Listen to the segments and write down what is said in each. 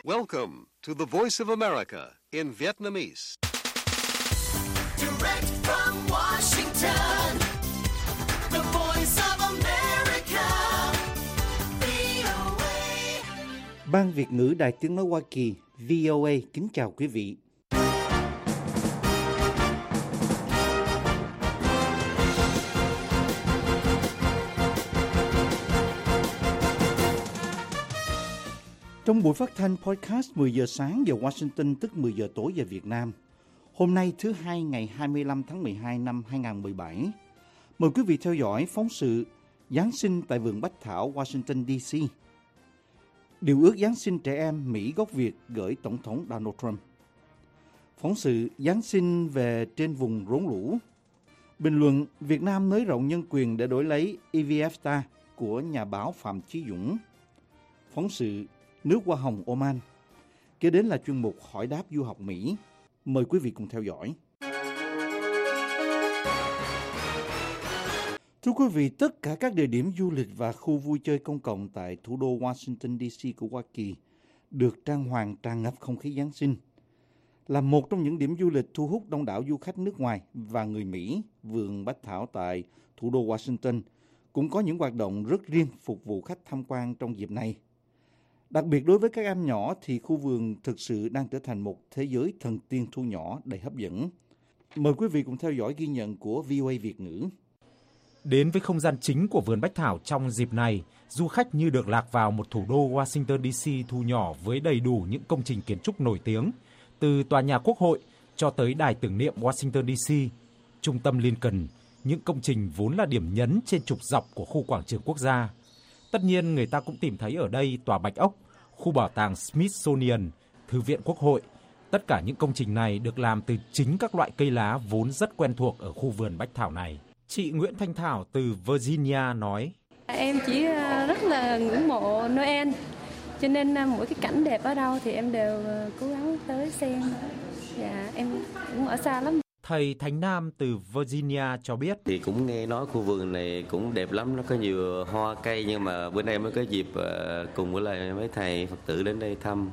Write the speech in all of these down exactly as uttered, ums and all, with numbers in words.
Welcome to the Voice of America in Vietnamese. Direct from Washington, the Voice of America, vê o a. Ban Việt ngữ Đài Tiếng nói Hoa Kỳ vê o a kính chào quý vị. Trong buổi phát thanh podcast mười giờ sáng giờ Washington tức mười giờ tối giờ Việt Nam, hôm nay thứ hai ngày hai mươi lăm tháng mười hai năm hai nghìn không trăm mười bảy, mời quý vị theo dõi phóng sự Giáng sinh tại vườn Bách Thảo Washington đê xê. Điều ước Giáng sinh trẻ em Mỹ gốc Việt gửi Tổng thống Donald Trump. Phóng sự Giáng sinh về trên vùng rốn lũ. Bình luận Việt Nam nới rộng nhân quyền để đổi lấy e vê ép tê a của nhà báo Phạm Chí Dũng. Phóng sự Nước hoa hồng Oman. Kế đến là chuyên mục hỏi đáp du học Mỹ. Mời quý vị cùng theo dõi. Thưa quý vị, tất cả các địa điểm du lịch và khu vui chơi công cộng tại thủ đô Washington đê xê của Hoa Kỳ được trang hoàng tràn ngập không khí Giáng sinh. Là một trong những điểm du lịch thu hút đông đảo du khách nước ngoài và người Mỹ, vườn Bách Thảo tại thủ đô Washington cũng có những hoạt động rất riêng phục vụ khách tham quan trong dịp này. Đặc biệt đối với các em nhỏ thì khu vườn thực sự đang trở thành một thế giới thần tiên thu nhỏ đầy hấp dẫn. Mời quý vị cùng theo dõi ghi nhận của vê o a Việt ngữ. Đến với không gian chính của vườn Bách Thảo trong dịp này, du khách như được lạc vào một thủ đô Washington đê xê thu nhỏ với đầy đủ những công trình kiến trúc nổi tiếng, từ tòa nhà Quốc hội cho tới đài tưởng niệm Washington đê xê, trung tâm Lincoln, những công trình vốn là điểm nhấn trên trục dọc của khu quảng trường quốc gia. Tất nhiên người ta cũng tìm thấy ở đây tòa Bạch Ốc, khu bảo tàng Smithsonian, Thư viện Quốc hội. Tất cả những công trình này được làm từ chính các loại cây lá vốn rất quen thuộc ở khu vườn Bách Thảo này. Chị Nguyễn Thanh Thảo từ Virginia nói: Em chỉ rất là ngưỡng mộ Noel, cho nên mỗi cái cảnh đẹp ở đâu thì em đều cố gắng tới xem. Dạ, em cũng ở xa lắm. Thầy Thánh Nam từ Virginia cho biết: Thì cũng nghe nói khu vườn này cũng đẹp lắm, nó có nhiều hoa cây, nhưng mà bữa nay mới có dịp cùng với lại mấy thầy Phật tử đến đây thăm.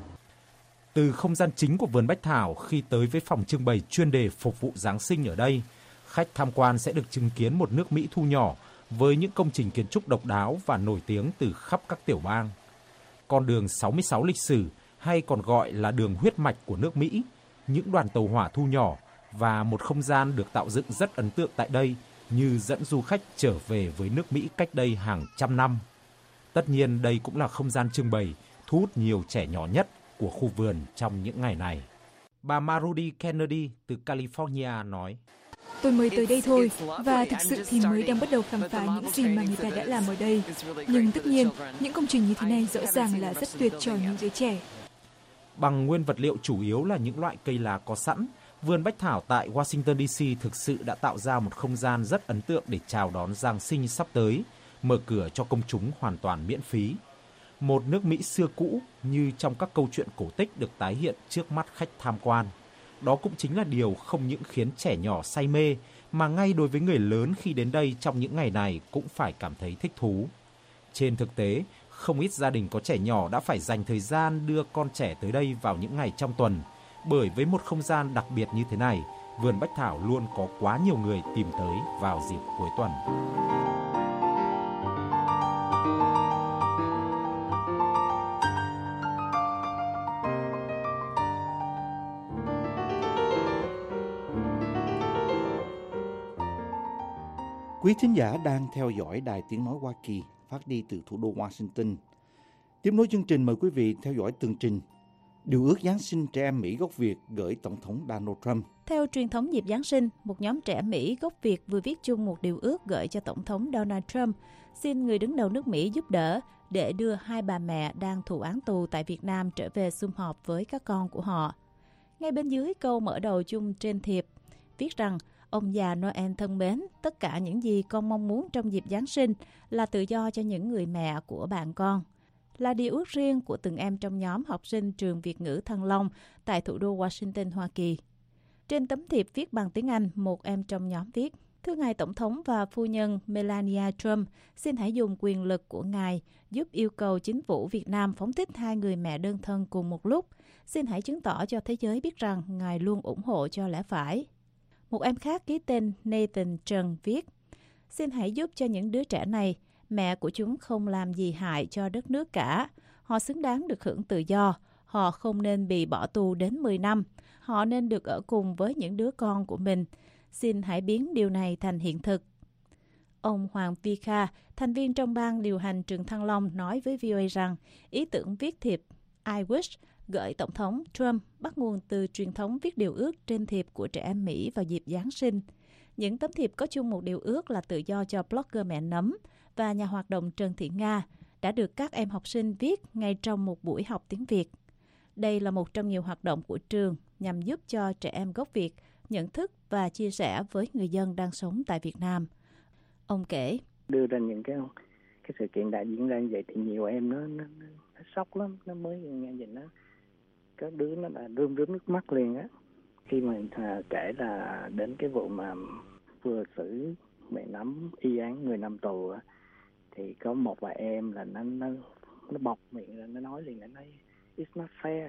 Từ không gian chính của vườn Bách Thảo, khi tới với phòng trưng bày chuyên đề phục vụ Giáng sinh ở đây, khách tham quan sẽ được chứng kiến một nước Mỹ thu nhỏ với những công trình kiến trúc độc đáo và nổi tiếng từ khắp các tiểu bang. Con đường sáu mươi sáu lịch sử, hay còn gọi là đường huyết mạch của nước Mỹ, những đoàn tàu hỏa thu nhỏ và một không gian được tạo dựng rất ấn tượng tại đây, như dẫn du khách trở về với nước Mỹ cách đây hàng trăm năm. Tất nhiên đây cũng là không gian trưng bày thu hút nhiều trẻ nhỏ nhất của khu vườn trong những ngày này. Bà Marudy Kennedy từ California nói: Tôi mới tới đây thôi, và thực sự thì mới đang bắt đầu khám phá những gì mà người ta đã làm ở đây. Nhưng tất nhiên, những công trình như thế này rõ ràng là rất tuyệt cho những đứa trẻ. Bằng nguyên vật liệu chủ yếu là những loại cây lá có sẵn, vườn Bách Thảo tại Washington đê xê thực sự đã tạo ra một không gian rất ấn tượng để chào đón Giáng sinh sắp tới, mở cửa cho công chúng hoàn toàn miễn phí. Một nước Mỹ xưa cũ như trong các câu chuyện cổ tích được tái hiện trước mắt khách tham quan. Đó cũng chính là điều không những khiến trẻ nhỏ say mê, mà ngay đối với người lớn khi đến đây trong những ngày này cũng phải cảm thấy thích thú. Trên thực tế, không ít gia đình có trẻ nhỏ đã phải dành thời gian đưa con trẻ tới đây vào những ngày trong tuần, bởi với một không gian đặc biệt như thế này, vườn Bách Thảo luôn có quá nhiều người tìm tới vào dịp cuối tuần. Quý thính giả đang theo dõi Đài Tiếng nói Hoa Kỳ phát đi từ thủ đô Washington. Tiếp nối chương trình, mời quý vị theo dõi tường trình Điều ước Giáng sinh trẻ em Mỹ gốc Việt gửi Tổng thống Donald Trump. Theo truyền thống dịp Giáng sinh, một nhóm trẻ Mỹ gốc Việt vừa viết chung một điều ước gửi cho Tổng thống Donald Trump, xin người đứng đầu nước Mỹ giúp đỡ để đưa hai bà mẹ đang thụ án tù tại Việt Nam trở về sum họp với các con của họ. Ngay bên dưới câu mở đầu chung trên thiệp, viết rằng: Ông già Noel thân mến, tất cả những gì con mong muốn trong dịp Giáng sinh là tự do cho những người mẹ của bạn con. Là điều ước riêng của từng em trong nhóm học sinh trường Việt ngữ Thăng Long tại thủ đô Washington, Hoa Kỳ. Trên tấm thiệp viết bằng tiếng Anh, một em trong nhóm viết: Thưa ngài Tổng thống và phu nhân Melania Trump, xin hãy dùng quyền lực của ngài giúp yêu cầu chính phủ Việt Nam phóng thích hai người mẹ đơn thân cùng một lúc. Xin hãy chứng tỏ cho thế giới biết rằng ngài luôn ủng hộ cho lẽ phải. Một em khác ký tên Nathan Trần viết, xin hãy giúp cho những đứa trẻ này, mẹ của chúng không làm gì hại cho đất nước cả. Họ xứng đáng được hưởng tự do. Họ không nên bị bỏ tù đến mười năm. Họ nên được ở cùng với những đứa con của mình. Xin hãy biến điều này thành hiện thực. Ông Hoàng Phi Kha, thành viên trong ban điều hành trường Thăng Long, nói với vê o a rằng ý tưởng viết thiệp I wish gửi Tổng thống Trump bắt nguồn từ truyền thống viết điều ước trên thiệp của trẻ em Mỹ vào dịp Giáng sinh. Những tấm thiệp có chung một điều ước là tự do cho blogger mẹ nấm và nhà hoạt động Trần Thị Nga đã được các em học sinh viết ngay trong một buổi học tiếng Việt. Đây là một trong nhiều hoạt động của trường nhằm giúp cho trẻ em gốc Việt nhận thức và chia sẻ với người dân đang sống tại Việt Nam. Ông kể, đưa ra những cái cái sự kiện đã diễn ra như vậy thì nhiều em nó nó, nó, nó sốc lắm, nó mới nghe vậy nó có đứa nó là rơm rớm nước mắt liền á khi mà à, kể là đến cái vụ mà vừa xử mẹ nắm y án người năm tù á, thì có một vài em là nó nó nó bọc miệng rồi nó nói liền, nó nói it's not fair,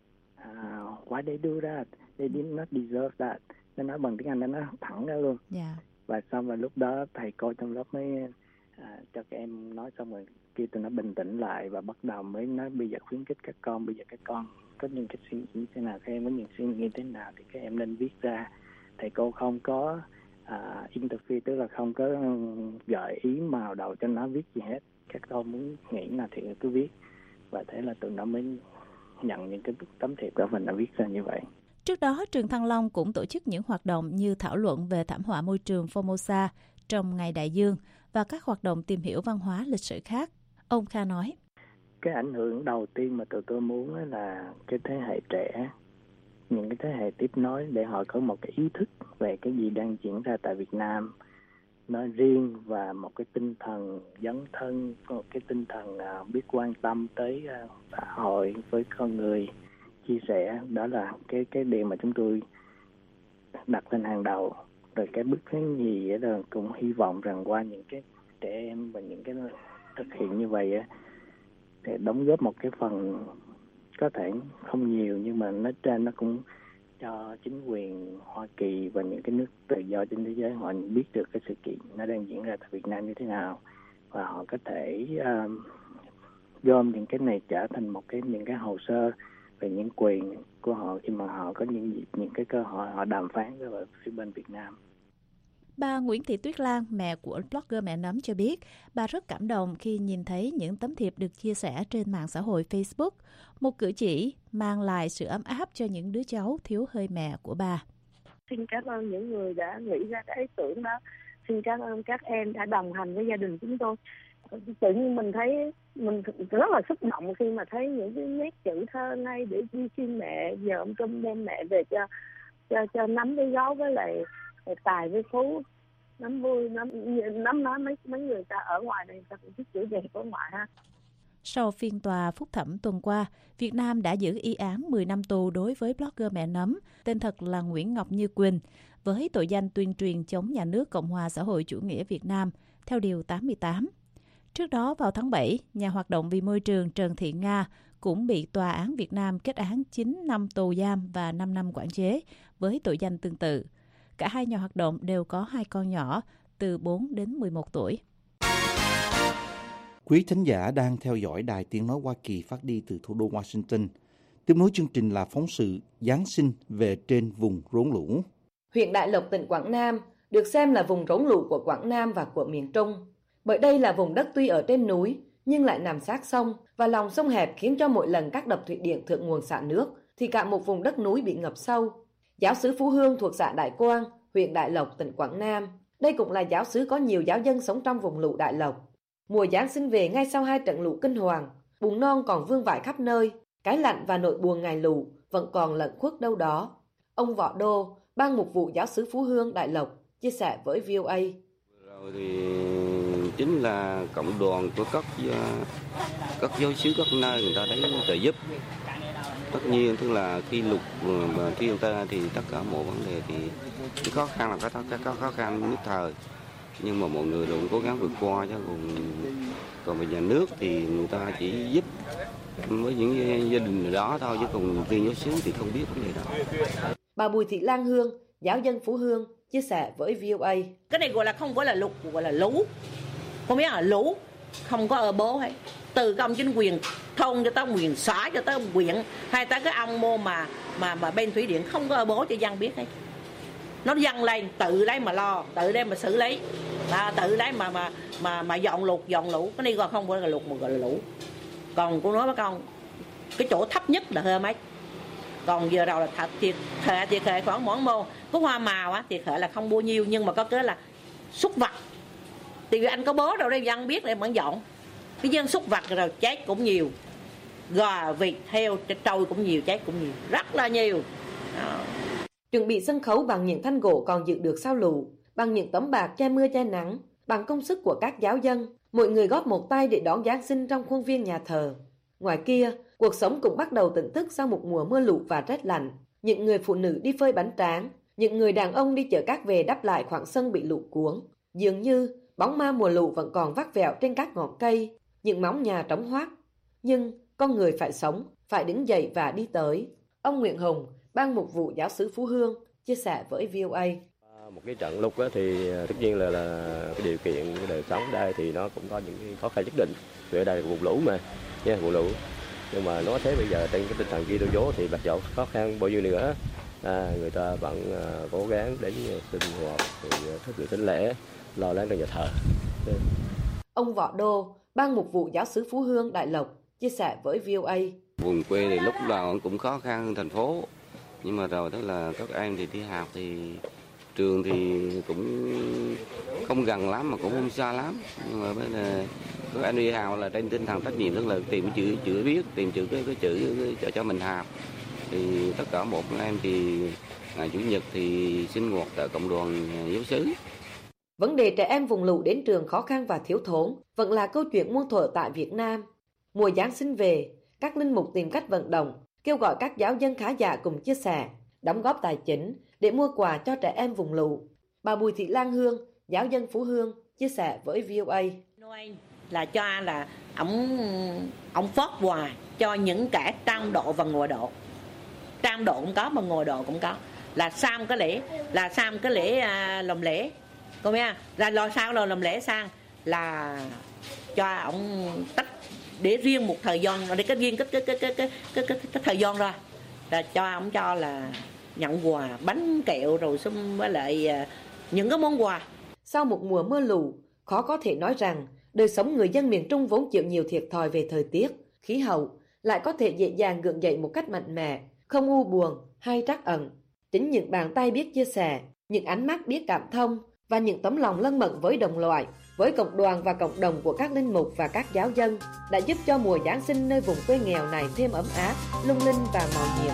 uh, why they do that, they did not deserve that. Nó nói bằng tiếng Anh, nó nói thẳng ra luôn. Yeah. Và xong rồi lúc đó thầy cô trong lớp mới à, cho các em nói xong rồi kia tụi nó bình tĩnh lại và bắt đầu mới nói bây giờ khuyến khích các con, bây giờ các con có những cái suy nghĩ thế nào, các em có những suy nghĩ thế nào thì các em nên viết ra. Thầy cô không có à, interfere, tức là không có gợi ý màu đầu cho nó viết gì hết. Các con muốn nghĩ nào thì cứ viết. Và thế là tụi nó mới nhận những cái tấm thiệp của mình đã viết ra như vậy. Trước đó, trường Thăng Long cũng tổ chức những hoạt động như thảo luận về thảm họa môi trường Formosa trong Ngày Đại Dương và các hoạt động tìm hiểu văn hóa lịch sử khác. Ông Kha nói, cái ảnh hưởng đầu tiên mà tụi tôi muốn là cái thế hệ trẻ, những cái thế hệ tiếp nối để họ có một cái ý thức về cái gì đang diễn ra tại Việt Nam nói riêng và một cái tinh thần dấn thân, một cái tinh thần biết quan tâm tới xã hội với con người, chia sẻ. Đó là cái cái điều mà chúng tôi đặt lên hàng đầu. Rồi cái bước thứ nhì là cũng hy vọng rằng qua những cái trẻ em và những cái thực hiện như vậy á, để đóng góp một cái phần có thể không nhiều nhưng mà nó trên nó cũng cho chính quyền Hoa Kỳ và những cái nước tự do trên thế giới họ biết được cái sự kiện nó đang diễn ra tại Việt Nam như thế nào và họ có thể uh, gom những cái này trở thành một cái những cái hồ sơ về những quyền của họ khi mà họ có những những cái cơ hội họ đàm phán với phía bên Việt Nam. Bà Nguyễn Thị Tuyết Lan, mẹ của blogger mẹ nấm cho biết, bà rất cảm động khi nhìn thấy những tấm thiệp được chia sẻ trên mạng xã hội Facebook, một cử chỉ mang lại sự ấm áp cho những đứa cháu thiếu hơi mẹ của bà. Xin cảm ơn những người đã nghĩ ra cái ý tưởng đó. Xin cảm ơn các em đã đồng hành với gia đình chúng tôi. Tự nhiên mình thấy mình rất là xúc động khi mà thấy những cái nét chữ thơ này để đi xin mẹ, giờ ông Trump đem mẹ về cho cho cho nắm với Gấu với lại Tài với Phú, nắm vui, nắm nắm nói mấy mấy người ta ở ngoài này ta cũng thích chữ đẹp ở ngoài ha. Sau phiên tòa phúc thẩm tuần qua, Việt Nam đã giữ y án mười năm tù đối với blogger mẹ nấm, tên thật là Nguyễn Ngọc Như Quỳnh, với tội danh tuyên truyền chống nhà nước Cộng hòa xã hội chủ nghĩa Việt Nam, theo Điều tám mươi tám. Trước đó vào tháng bảy, nhà hoạt động vì môi trường Trần Thị Nga cũng bị Tòa án Việt Nam kết án chín năm tù giam và năm năm quản chế với tội danh tương tự. Cả hai nhà hoạt động đều có hai con nhỏ từ bốn đến mười một tuổi. Quý thính giả đang theo dõi Đài Tiếng Nói Hoa Kỳ phát đi từ thủ đô Washington. Tiếp nối chương trình là phóng sự Giáng sinh về trên vùng rốn lũ. Huyện Đại Lộc, tỉnh Quảng Nam được xem là vùng rốn lũ của Quảng Nam và của miền Trung. Bởi đây là vùng đất tuy ở trên núi nhưng lại nằm sát sông và lòng sông hẹp khiến cho mỗi lần các đập thủy điện thượng nguồn xả nước thì cả một vùng đất núi bị ngập sâu. Giáo xứ Phú Hương thuộc xã Đại Quang, huyện Đại Lộc, tỉnh Quảng Nam. Đây cũng là giáo xứ có nhiều giáo dân sống trong vùng lũ Đại Lộc. Mùa Giáng sinh về ngay sau hai trận lũ kinh hoàng, bùn non còn vương vãi khắp nơi, cái lạnh và nỗi buồn ngày lũ vẫn còn lẩn khuất đâu đó. Ông Võ Đô, ban mục vụ giáo xứ Phú Hương, Đại Lộc, chia sẻ với vê o a. Rồi thì chính là cộng đoàn của các các giáo xứ các nơi người ta đến trợ giúp Tất nhiên tức là khi lục mà thiên tai thì tất cả mọi vấn đề thì cái khó khăn là có cái khó khăn nhất thời, nhưng mà mọi người cũng cố gắng vượt qua chứ còn còn về nhà nước thì người ta chỉ giúp với những gia đình đó thôi, chứ còn riêng giáo xứ thì không biết vấn đề đó. Bà Bùi Thị Lan Hương, giáo dân Phú Hương chia sẻ với vê o a. Cái này gọi là không phải là lụt, gọi là lũ. Không biết là lũ, không có ở bố hay. Từ các ông chính quyền thôn cho tới quyền xã cho tới huyện, hay tới cái ông mô mà mà mà bên thủy điện không có ở bố cho dân biết hết. Nó dâng lên tự đấy mà lo, tự đấy mà xử lý, à, tự đấy mà mà mà mà dọn lụt dọn lũ. Cái này còn không phải là lụt mà gọi là lũ. Còn cô nói với con, cái chỗ thấp nhất là hơi mấy. Còn giờ đầu là thật thiệt thệ thiệt thệ khoảng món mô có hoa màu á thiệt thệ là không bao nhiêu, nhưng mà có cái là súc vật thì anh có bố đâu đây dân biết để vẫn dọn. Cái dân súc vật rồi chết cũng nhiều, gà vịt heo trâu cũng nhiều, chết cũng nhiều, rất là nhiều. Đó. Chuẩn bị sân khấu bằng những thanh gỗ còn giữ được sau lũ, bằng những tấm bạc che mưa che nắng, bằng công sức của các giáo dân, mọi người góp một tay để đón Giáng sinh trong khuôn viên nhà thờ. Ngoài kia, cuộc sống cũng bắt đầu tỉnh thức sau một mùa mưa lũ và rét lạnh. Những người phụ nữ đi phơi bánh tráng, những người đàn ông đi chở cát về đắp lại khoảng sân bị lũ cuốn. Dường như bóng ma mùa lũ vẫn còn vắt vẹo trên các ngọn cây, những móng nhà trống hoác. Nhưng con người phải sống, phải đứng dậy và đi tới. Ông Nguyễn Hùng, ban mục vụ giáo xứ Phú Hương, chia sẻ với vê o a. Một cái trận lụt thì tất nhiên là, là cái điều kiện cái đời sống đây thì nó cũng có những cái khó khăn nhất định. Vì ở đây là vùng lũ mà, nha, vùng lũ. Nhưng mà nói thế bây giờ trên cái tinh thần ghi đô dố thì mặc dầu khó khăn bao nhiêu nữa, à, người ta vẫn à, cố gắng đến sinh hoạt, thực hiện thánh lễ, lo lắng trong nhà thờ. Đấy. Ông Võ Đô, ban mục vụ giáo xứ Phú Hương Đại Lộc, chia sẻ với vê o a. Vùng quê thì lúc nào cũng khó khăn hơn thành phố, nhưng mà rồi đó là các em thì đi học thì trường thì cũng không gần lắm mà cũng không xa lắm, nhưng mà bây giờ các em đi học là trên tinh thần trách nhiệm, tức là tìm chữ chữ viết, tìm chữ cái cái chữ cho cho mình học. Thì tất cả một em thì ngày chủ nhật thì sinh hoạt tại cộng đoàn giáo xứ. Vấn đề trẻ em vùng lũ đến trường khó khăn và thiếu thốn vẫn là câu chuyện muôn thuở tại Việt Nam. Mùa Giáng sinh về, các linh mục tìm cách vận động, kêu gọi các giáo dân khá giả cùng chia sẻ, đóng góp tài chính để mua quà cho trẻ em vùng lũ. Bà Bùi Thị Lan Hương, giáo dân Phú Hương, chia sẻ với vê o a. Là cho là ông ông phát quà cho những kẻ trang độ và ngồi độ. Trang độ cũng có mà ngồi độ cũng có. Là sang cái lễ, là sang cái lễ à, làm lễ. Cô biết không? Là lo sao lo làm lễ sang là cho ông tách để riêng một thời gian, để cái riêng cái cái cái cái cái cái, cái, cái thời gian ra là cho ông cho là nhận quà bánh kẹo rồi xung với lại uh, những cái món quà. Sau một mùa mưa lũ, khó có thể nói rằng đời sống người dân miền Trung vốn chịu nhiều thiệt thòi về thời tiết, khí hậu lại có thể dễ dàng gượng dậy một cách mạnh mẽ, không u buồn hay trắc ẩn. Chính những bàn tay biết chia sẻ, những ánh mắt biết cảm thông và những tấm lòng lân mẫn với đồng loại, với cộng đoàn và cộng đồng của các linh mục và các giáo dân đã giúp cho mùa Giáng sinh nơi vùng quê nghèo này thêm ấm áp, lung linh và màu nhiệm.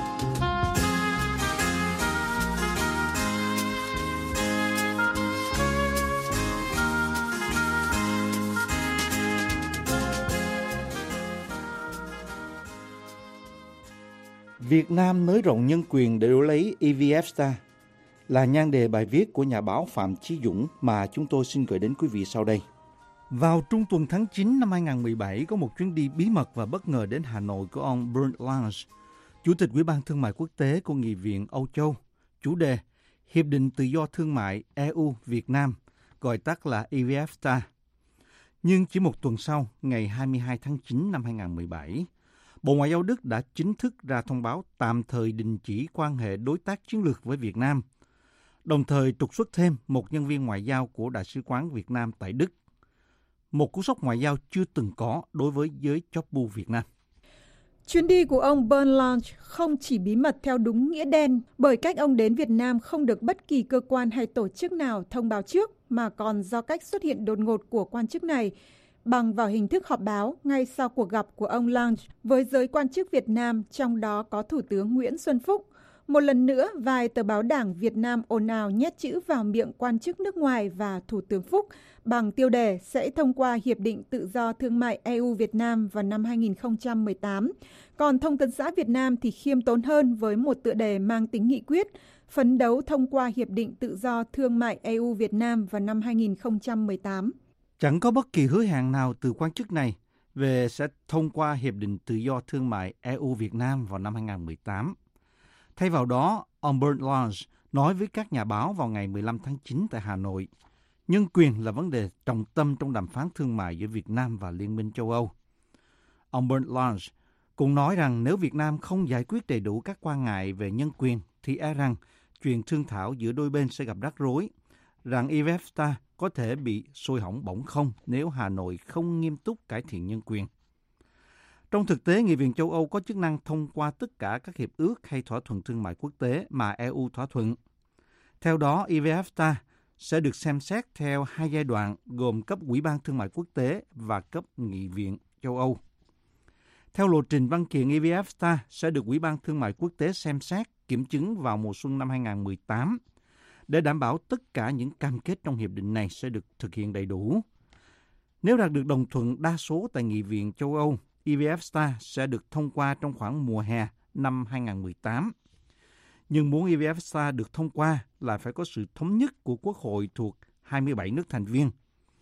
Việt Nam nới rộng nhân quyền để đổi lấy e vê ép Star là nhan đề bài viết của nhà báo Phạm Chí Dũng mà chúng tôi xin gửi đến quý vị sau đây. Vào trung tuần tháng chín năm hai không một bảy, có một chuyến đi bí mật và bất ngờ đến Hà Nội của ông Bernd Lange, Chủ tịch Ủy ban Thương mại Quốc tế của Nghị viện Âu Châu, chủ đề Hiệp định Tự do Thương mại e u-Việt Nam, gọi tắt là e vê ép Star. Nhưng chỉ một tuần sau, ngày hai mươi hai tháng chín năm hai không một bảy, Bộ Ngoại giao Đức đã chính thức ra thông báo tạm thời đình chỉ quan hệ đối tác chiến lược với Việt Nam, đồng thời trục xuất thêm một nhân viên ngoại giao của Đại sứ quán Việt Nam tại Đức. Một cú sốc ngoại giao chưa từng có đối với giới chóp bu Việt Nam. Chuyến đi của ông Bernd Lange không chỉ bí mật theo đúng nghĩa đen bởi cách ông đến Việt Nam không được bất kỳ cơ quan hay tổ chức nào thông báo trước, mà còn do cách xuất hiện đột ngột của quan chức này bằng vào hình thức họp báo ngay sau cuộc gặp của ông Lange với giới quan chức Việt Nam, trong đó có Thủ tướng Nguyễn Xuân Phúc, Một lần nữa, vài tờ báo đảng Việt Nam ồn ào nhét chữ vào miệng quan chức nước ngoài và Thủ tướng Phúc bằng tiêu đề sẽ thông qua Hiệp định Tự do Thương mại e u Việt Nam vào năm hai nghìn không trăm mười tám. Còn Thông tấn xã Việt Nam thì khiêm tốn hơn với một tựa đề mang tính nghị quyết, phấn đấu thông qua Hiệp định Tự do Thương mại e u Việt Nam vào năm hai nghìn không trăm mười tám. Chẳng có bất kỳ hứa hẹn nào từ quan chức này về sẽ thông qua Hiệp định Tự do Thương mại e u Việt Nam vào năm hai nghìn không trăm mười tám. Thay vào đó, ông Bernd Lange nói với các nhà báo vào ngày mười lăm tháng chín tại Hà Nội, nhân quyền là vấn đề trọng tâm trong đàm phán thương mại giữa Việt Nam và Liên minh châu Âu. Ông Bernd Lange cũng nói rằng nếu Việt Nam không giải quyết đầy đủ các quan ngại về nhân quyền, thì e rằng chuyện thương thảo giữa đôi bên sẽ gặp rắc rối, rằng e vê ép tê a có thể bị sôi hỏng bỏng không nếu Hà Nội không nghiêm túc cải thiện nhân quyền. Trong thực tế, Nghị viện châu Âu có chức năng thông qua tất cả các hiệp ước hay thỏa thuận thương mại quốc tế mà e u thỏa thuận. Theo đó, e vê ép tê a sẽ được xem xét theo hai giai đoạn gồm cấp Ủy ban Thương mại Quốc tế và cấp Nghị viện châu Âu. Theo lộ trình, văn kiện e vê ép tê a sẽ được Ủy ban Thương mại Quốc tế xem xét, kiểm chứng vào mùa xuân năm hai nghìn không trăm mười tám để đảm bảo tất cả những cam kết trong hiệp định này sẽ được thực hiện đầy đủ. Nếu đạt được đồng thuận đa số tại Nghị viện châu Âu, e vê ép tê a sẽ được thông qua trong khoảng mùa hè năm hai nghìn không trăm mười tám. Nhưng muốn e vê ép tê a được thông qua là phải có sự thống nhất của Quốc hội thuộc hai mươi bảy nước thành viên.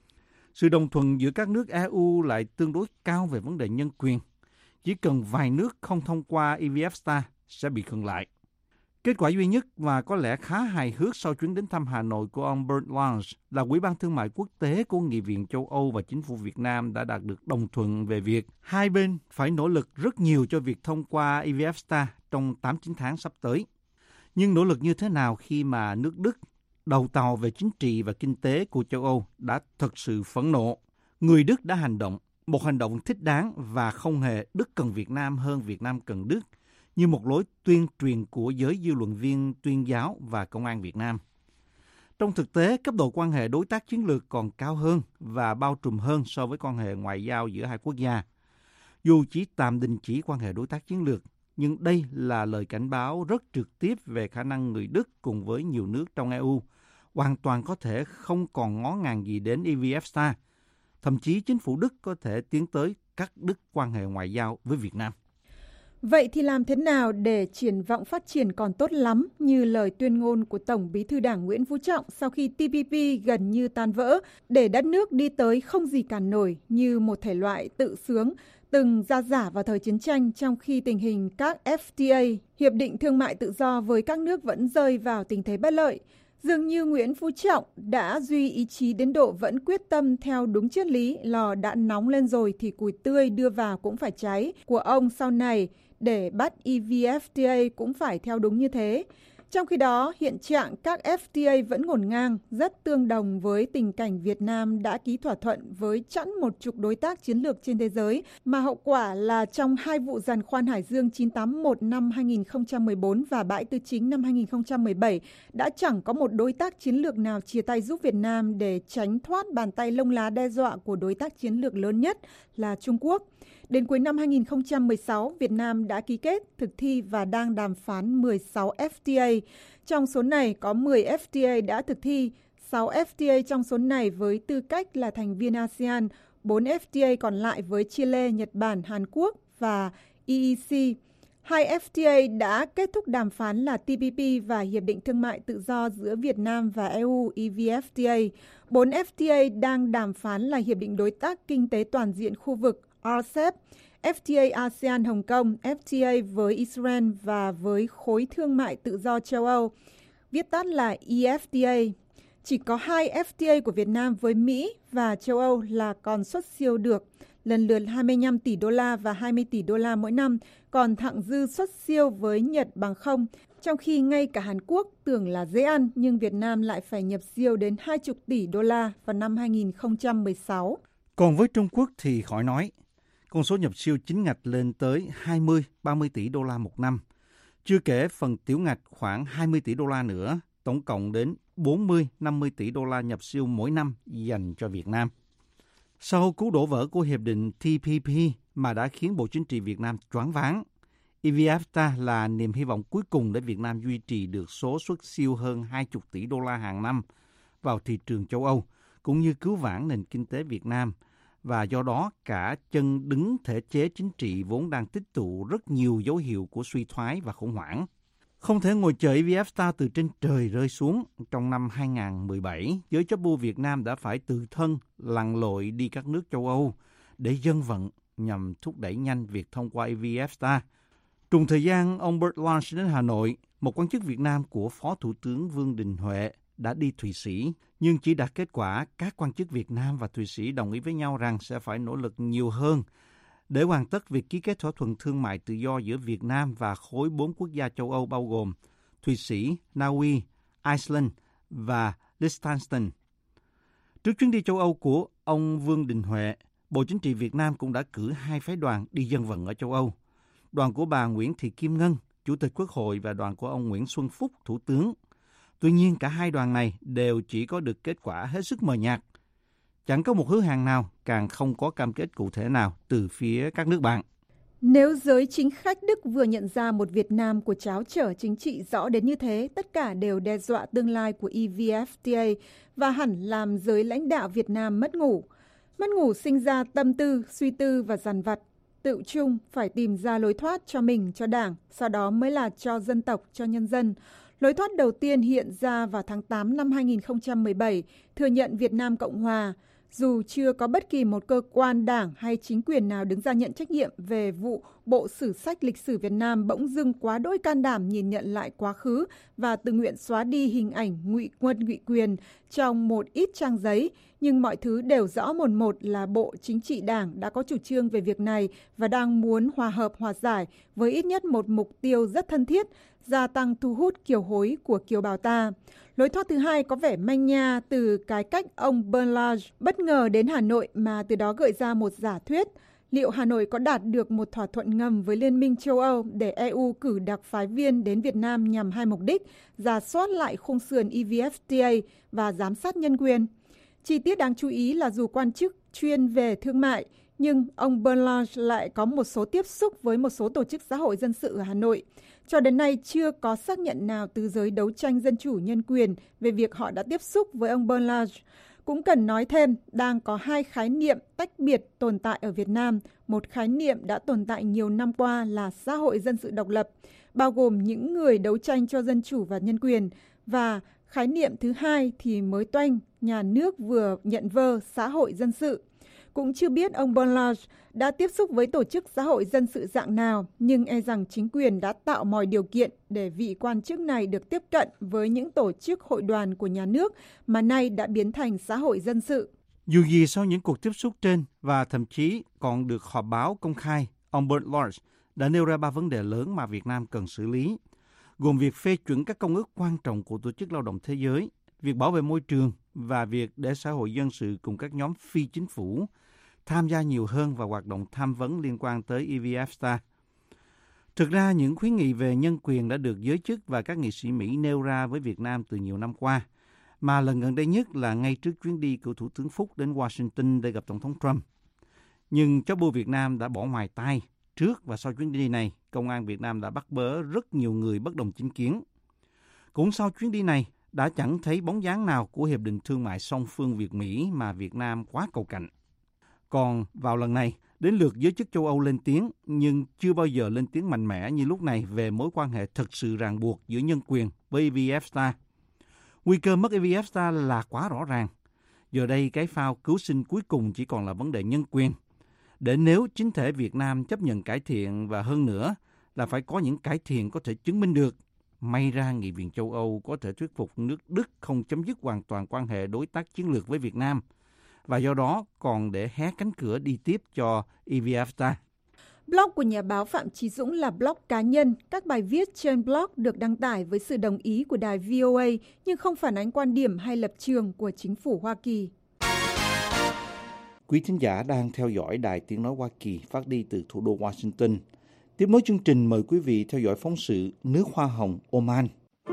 Sự đồng thuận giữa các nước e u lại tương đối cao về vấn đề nhân quyền. Chỉ cần vài nước không thông qua e vê ép tê a sẽ bị khựng lại. Kết quả duy nhất và có lẽ khá hài hước sau chuyến đến thăm Hà Nội của ông Bernd Lange là Ủy ban Thương mại Quốc tế của Nghị viện châu Âu và Chính phủ Việt Nam đã đạt được đồng thuận về việc hai bên phải nỗ lực rất nhiều cho việc thông qua e vê ép tê a trong tám đến chín tháng sắp tới. Nhưng nỗ lực như thế nào khi mà nước Đức, đầu tàu về chính trị và kinh tế của châu Âu, đã thực sự phẫn nộ? Người Đức đã hành động, một hành động thích đáng và không hề Đức cần Việt Nam hơn Việt Nam cần Đức, như một lối tuyên truyền của giới dư luận viên tuyên giáo và công an Việt Nam. Trong thực tế, cấp độ quan hệ đối tác chiến lược còn cao hơn và bao trùm hơn so với quan hệ ngoại giao giữa hai quốc gia. Dù chỉ tạm đình chỉ quan hệ đối tác chiến lược, nhưng đây là lời cảnh báo rất trực tiếp về khả năng người Đức cùng với nhiều nước trong e u hoàn toàn có thể không còn ngó ngàng gì đến e vê ép tê a. Thậm chí chính phủ Đức có thể tiến tới cắt đứt quan hệ ngoại giao với Việt Nam. Vậy thì làm thế nào để triển vọng phát triển còn tốt lắm như lời tuyên ngôn của Tổng Bí thư Đảng Nguyễn Phú Trọng sau khi tê pê pê gần như tan vỡ, để đất nước đi tới không gì cản nổi như một thể loại tự sướng từng ra giả vào thời chiến tranh, trong khi tình hình các ép tê a, Hiệp định Thương mại Tự do với các nước vẫn rơi vào tình thế bất lợi. Dường như Nguyễn Phú Trọng đã duy ý chí đến độ vẫn quyết tâm theo đúng triết lý lò đã nóng lên rồi thì củi tươi đưa vào cũng phải cháy của ông sau này, để bắt e vê ép tê a cũng phải theo đúng như thế. Trong khi đó, hiện trạng các ép tê a vẫn ngổn ngang, rất tương đồng với tình cảnh Việt Nam đã ký thỏa thuận với chẵn một chục đối tác chiến lược trên thế giới, mà hậu quả là trong hai vụ giàn khoan Hải Dương chín tám mốt năm hai nghìn không trăm mười bốn và Bãi Tư Chính năm hai nghìn không trăm mười bảy đã chẳng có một đối tác chiến lược nào chia tay giúp Việt Nam để tránh thoát bàn tay lông lá đe dọa của đối tác chiến lược lớn nhất là Trung Quốc. Đến cuối năm hai nghìn không trăm mười sáu, Việt Nam đã ký kết, thực thi và đang đàm phán mười sáu ép tê a. Trong số này có mười ép tê a đã thực thi, sáu ép tê a trong số này với tư cách là thành viên a sê an, bốn ép tê a còn lại với Chile, Nhật Bản, Hàn Quốc và e e xê. Hai ép tê a đã kết thúc đàm phán là tê pê pê và Hiệp định Thương mại Tự do giữa Việt Nam và e u e vê ép tê a. Bốn ép tê a đang đàm phán là Hiệp định Đối tác Kinh tế Toàn diện khu vực rờ xê e pê, ép tê a a sê an Hồng Kông, ép tê a với Israel và với Khối Thương mại Tự do châu Âu, viết tắt là e ép tê a. Chỉ có hai ép tê a của Việt Nam với Mỹ và châu Âu là còn xuất siêu được, lần lượt hai mươi lăm tỷ đô la và hai mươi tỷ đô la mỗi năm, còn thặng dư xuất siêu với Nhật bằng không, trong khi ngay cả Hàn Quốc tưởng là dễ ăn nhưng Việt Nam lại phải nhập siêu đến hai mươi tỷ đô la vào năm hai nghìn không trăm mười sáu. Còn với Trung Quốc thì khỏi nói, con số nhập siêu chính ngạch lên tới hai mươi đến ba mươi tỷ đô la một năm. Chưa kể phần tiểu ngạch khoảng hai mươi tỷ đô la nữa, tổng cộng đến bốn mươi đến năm mươi tỷ đô la nhập siêu mỗi năm dành cho Việt Nam. Sau cú đổ vỡ của Hiệp định tê pê pê mà đã khiến Bộ Chính trị Việt Nam choáng váng, e vê ép tê a là niềm hy vọng cuối cùng để Việt Nam duy trì được số xuất siêu hơn hai mươi tỷ đô la hàng năm vào thị trường châu Âu, cũng như cứu vãn nền kinh tế Việt Nam, và do đó cả chân đứng thể chế chính trị vốn đang tích tụ rất nhiều dấu hiệu của suy thoái và khủng hoảng. Không thể ngồi chờ e vê ép tê a từ trên trời rơi xuống. Trong năm hai không một bảy, giới chấp bu Việt Nam đã phải tự thân lặn lội đi các nước châu Âu để dân vận nhằm thúc đẩy nhanh việc thông qua e vê ép tê a. Trùng thời gian ông Bert Lange đến Hà Nội, một quan chức Việt Nam của Phó Thủ tướng Vương Đình Huệ đã đi Thụy Sĩ, nhưng chỉ đạt kết quả các quan chức Việt Nam và Thụy Sĩ đồng ý với nhau rằng sẽ phải nỗ lực nhiều hơn để hoàn tất việc ký kết thỏa thuận thương mại tự do giữa Việt Nam và khối bốn quốc gia châu Âu bao gồm Thụy Sĩ, Na Uy, Iceland và Liechtenstein. Trước chuyến đi châu Âu của ông Vương Đình Huệ, Bộ Chính trị Việt Nam cũng đã cử hai phái đoàn đi dân vận ở châu Âu. Đoàn của bà Nguyễn Thị Kim Ngân, Chủ tịch Quốc hội, và đoàn của ông Nguyễn Xuân Phúc, Thủ tướng. Tuy nhiên, cả hai đoàn này đều chỉ có được kết quả hết sức mờ nhạt. Chẳng có một hứa hẹn nào, càng không có cam kết cụ thể nào từ phía các nước bạn. Nếu giới chính khách Đức vừa nhận ra một Việt Nam của tráo trở chính trị rõ đến như thế, tất cả đều đe dọa tương lai của e vê ép tê a và hẳn làm giới lãnh đạo Việt Nam mất ngủ. Mất ngủ sinh ra tâm tư, suy tư và dằn vặt. Tự chung phải tìm ra lối thoát cho mình, cho Đảng, sau đó mới là cho dân tộc, cho nhân dân. Lối thoát đầu tiên hiện ra vào tháng tám năm hai không một bảy, thừa nhận Việt Nam Cộng Hòa. Dù chưa có bất kỳ một cơ quan đảng hay chính quyền nào đứng ra nhận trách nhiệm về vụ Bộ Sử sách Lịch sử Việt Nam bỗng dưng quá đỗi can đảm nhìn nhận lại quá khứ và tự nguyện xóa đi hình ảnh ngụy quân ngụy quyền trong một ít trang giấy, nhưng mọi thứ đều rõ mồn một là Bộ Chính trị Đảng đã có chủ trương về việc này và đang muốn hòa hợp hòa giải với ít nhất một mục tiêu rất thân thiết, gia tăng thu hút kiều hối của kiều bào ta. Lối thoát thứ hai có vẻ manh nha từ cái cách ông Bern Lange bất ngờ đến Hà Nội mà từ đó gợi ra một giả thuyết. Liệu Hà Nội có đạt được một thỏa thuận ngầm với Liên minh châu Âu để e u cử đặc phái viên đến Việt Nam nhằm hai mục đích, rà soát lại khung sườn e vê ép tê a và giám sát nhân quyền? Chi tiết đáng chú ý là dù quan chức chuyên về thương mại, nhưng ông Bern Lange lại có một số tiếp xúc với một số tổ chức xã hội dân sự ở Hà Nội. Cho đến nay chưa có xác nhận nào từ giới đấu tranh dân chủ nhân quyền về việc họ đã tiếp xúc với ông Bern Lange. Cũng cần nói thêm, đang có hai khái niệm tách biệt tồn tại ở Việt Nam. Một khái niệm đã tồn tại nhiều năm qua là xã hội dân sự độc lập, bao gồm những người đấu tranh cho dân chủ và nhân quyền. Và khái niệm thứ hai thì mới toanh, nhà nước vừa nhận vơ xã hội dân sự. Cũng chưa biết ông Bern Lange đã tiếp xúc với tổ chức xã hội dân sự dạng nào, nhưng e rằng chính quyền đã tạo mọi điều kiện để vị quan chức này được tiếp cận với những tổ chức hội đoàn của nhà nước mà nay đã biến thành xã hội dân sự. Dù gì sau những cuộc tiếp xúc trên và thậm chí còn được họp báo công khai, ông Bert Lange đã nêu ra ba vấn đề lớn mà Việt Nam cần xử lý, gồm việc phê chuẩn các công ước quan trọng của Tổ chức Lao động Thế giới, việc bảo vệ môi trường và việc để xã hội dân sự cùng các nhóm phi chính phủ tham gia nhiều hơn vào hoạt động tham vấn liên quan tới e vê ép tê a. Thực ra, những khuyến nghị về nhân quyền đã được giới chức và các nghị sĩ Mỹ nêu ra với Việt Nam từ nhiều năm qua, mà lần gần đây nhất là ngay trước chuyến đi của Thủ tướng Phúc đến Washington để gặp Tổng thống Trump. Nhưng chó bu Việt Nam đã bỏ ngoài tai. Trước và sau chuyến đi này, Công an Việt Nam đã bắt bớ rất nhiều người bất đồng chính kiến. Cũng sau chuyến đi này, đã chẳng thấy bóng dáng nào của Hiệp định Thương mại song phương Việt-Mỹ mà Việt Nam quá cầu cạnh. Còn vào lần này, đến lượt giới chức châu Âu lên tiếng, nhưng chưa bao giờ lên tiếng mạnh mẽ như lúc này về mối quan hệ thực sự ràng buộc giữa nhân quyền với e vê ép tê a. Nguy cơ mất e vê ép tê a là quá rõ ràng. Giờ đây, cái phao cứu sinh cuối cùng chỉ còn là vấn đề nhân quyền. Để nếu chính thể Việt Nam chấp nhận cải thiện và hơn nữa là phải có những cải thiện có thể chứng minh được, may ra Nghị viện châu Âu có thể thuyết phục nước Đức không chấm dứt hoàn toàn quan hệ đối tác chiến lược với Việt Nam, và do đó còn để hé cánh cửa đi tiếp cho e vê ép tê a. Blog của nhà báo Phạm Chí Dũng là blog cá nhân. Các bài viết trên blog được đăng tải với sự đồng ý của đài vê o a, nhưng không phản ánh quan điểm hay lập trường của chính phủ Hoa Kỳ. Quý thính giả đang theo dõi Đài Tiếng Nói Hoa Kỳ phát đi từ thủ đô Washington. Tiếp nối chương trình, mời quý vị theo dõi phóng sự Nước hoa hồng Oman.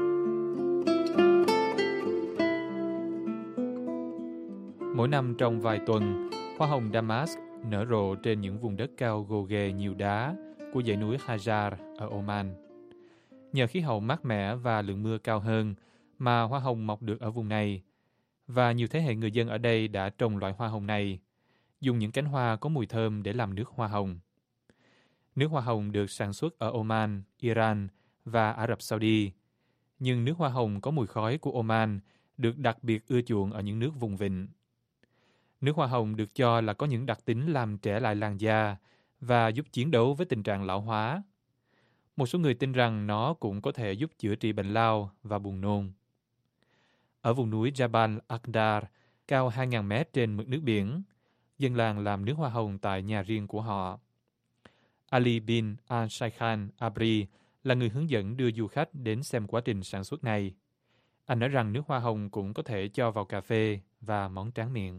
Mỗi năm trong vài tuần, hoa hồng Damask nở rộ trên những vùng đất cao gồ ghề nhiều đá, của dãy núi Hajar ở Oman. Nhờ khí hậu mát mẻ và lượng mưa cao hơn mà hoa hồng mọc được ở vùng này, và nhiều thế hệ người dân ở đây đã trồng loại hoa hồng này, dùng những cánh hoa có mùi thơm để làm nước hoa hồng. Nước hoa hồng được sản xuất ở Oman, Iran và Ả Rập Saudi, nhưng nước hoa hồng có mùi khói của Oman được đặc biệt ưa chuộng ở những nước vùng vịnh. Nước hoa hồng được cho là có những đặc tính làm trẻ lại làn da và giúp chiến đấu với tình trạng lão hóa. Một số người tin rằng nó cũng có thể giúp chữa trị bệnh lao và buồn nôn. Ở vùng núi Jabal Akhdar, cao hai nghìn mét trên mực nước biển, dân làng làm nước hoa hồng tại nhà riêng của họ. Ali bin al-Shaykhan Abri là người hướng dẫn đưa du khách đến xem quá trình sản xuất này. Anh nói rằng nước hoa hồng cũng có thể cho vào cà phê và món tráng miệng.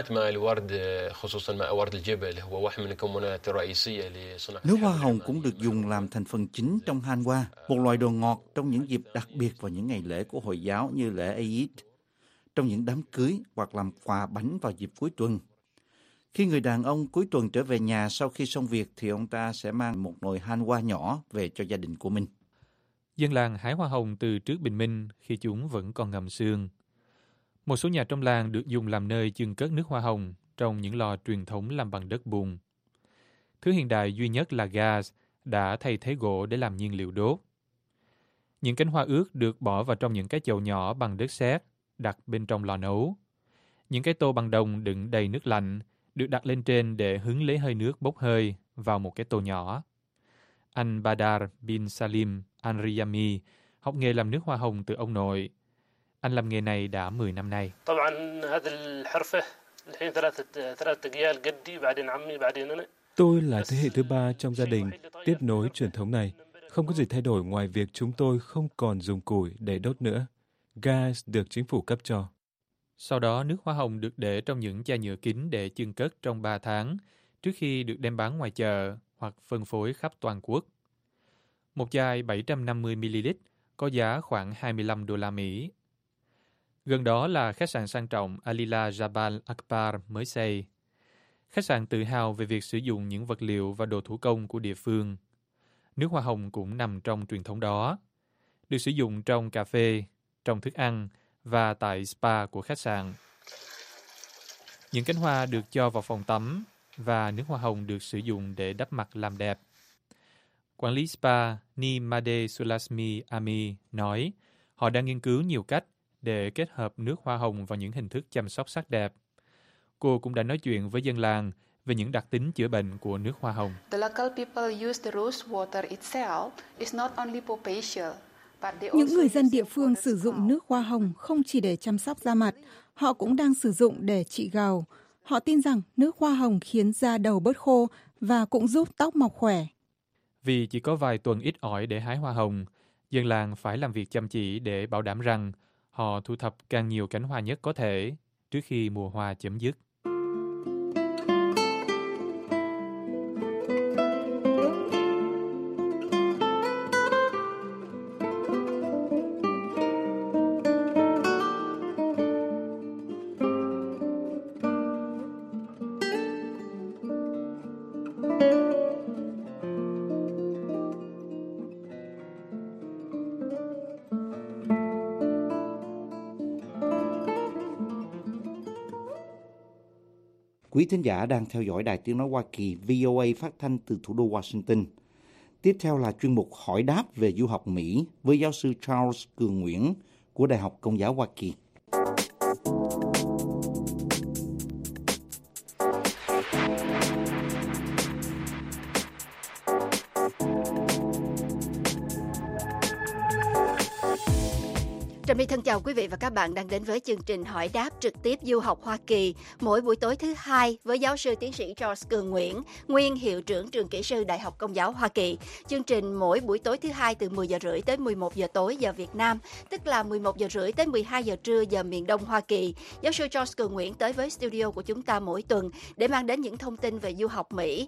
Nước hoa hồng cũng được dùng làm thành phần chính trong hanwa, một loại đồ ngọt trong những dịp đặc biệt vào những ngày lễ của Hồi giáo như lễ Eid, trong những đám cưới hoặc làm quà bánh vào dịp cuối tuần. Khi người đàn ông cuối tuần trở về nhà sau khi xong việc thì ông ta sẽ mang một nồi hanwa nhỏ về cho gia đình của mình. Dân làng hái hoa hồng từ trước bình minh khi chúng vẫn còn ngậm xương. Một số nhà trong làng được dùng làm nơi chưng cất nước hoa hồng trong những lò truyền thống làm bằng đất bùn. Thứ hiện đại duy nhất là gas đã thay thế gỗ để làm nhiên liệu đốt. Những cánh hoa ướt được bỏ vào trong những cái chậu nhỏ bằng đất sét đặt bên trong lò nấu. Những cái tô bằng đồng đựng đầy nước lạnh được đặt lên trên để hứng lấy hơi nước bốc hơi vào một cái tô nhỏ. Anh Badar bin Salim Al-Riyami học nghề làm nước hoa hồng từ ông nội. Anh làm nghề này đã mười năm nay. Tôi là thế hệ thứ ba trong gia đình tiếp nối truyền thống này. Không có gì thay đổi ngoài việc chúng tôi không còn dùng củi để đốt nữa. Gas được chính phủ cấp cho. Sau đó, nước hoa hồng được để trong những chai nhựa kín để chưng cất trong ba tháng trước khi được đem bán ngoài chợ hoặc phân phối khắp toàn quốc. Một chai bảy trăm năm mươi mi-li-lít có giá khoảng hai mươi lăm đô la Mỹ. Gần đó là khách sạn sang trọng Alila Jabal Akbar mới xây. Khách sạn tự hào về việc sử dụng những vật liệu và đồ thủ công của địa phương. Nước hoa hồng cũng nằm trong truyền thống đó. Được sử dụng trong cà phê, trong thức ăn và tại spa của khách sạn. Những cánh hoa được cho vào phòng tắm và nước hoa hồng được sử dụng để đắp mặt làm đẹp. Quản lý spa Nimade Sulasmi Ami nói họ đang nghiên cứu nhiều cách để kết hợp nước hoa hồng vào những hình thức chăm sóc sắc đẹp. Cô cũng đã nói chuyện với dân làng về những đặc tính chữa bệnh của nước hoa hồng. Những người dân địa phương sử dụng nước hoa hồng không chỉ để chăm sóc da mặt, họ cũng đang sử dụng để trị gào. Họ tin rằng nước hoa hồng khiến da đầu bớt khô và cũng giúp tóc mọc khỏe. Vì chỉ có vài tuần ít ỏi để hái hoa hồng, dân làng phải làm việc chăm chỉ để bảo đảm rằng họ thu thập càng nhiều cánh hoa nhất có thể trước khi mùa hoa chấm dứt. Quý thính giả đang theo dõi Đài Tiếng Nói Hoa Kỳ vê o a phát thanh từ thủ đô Washington. Tiếp theo là chuyên mục hỏi đáp về du học Mỹ với giáo sư Charles Cường Nguyễn của Đại học Công giáo Hoa Kỳ. Trà My thân chào quý vị và các bạn đang đến với chương trình hỏi đáp trực tiếp du học Hoa Kỳ mỗi buổi tối thứ hai với giáo sư tiến sĩ Charles Cường Nguyễn, nguyên hiệu trưởng trường kỹ sư Đại học Công giáo Hoa Kỳ. Chương trình mỗi buổi tối thứ hai từ mười giờ rưỡi tới mười một giờ tối giờ Việt Nam, tức là mười một giờ rưỡi tới mười hai giờ trưa giờ miền Đông Hoa Kỳ. Giáo sư Charles Cường Nguyễn tới với studio của chúng ta mỗi tuần để mang đến những thông tin về du học Mỹ,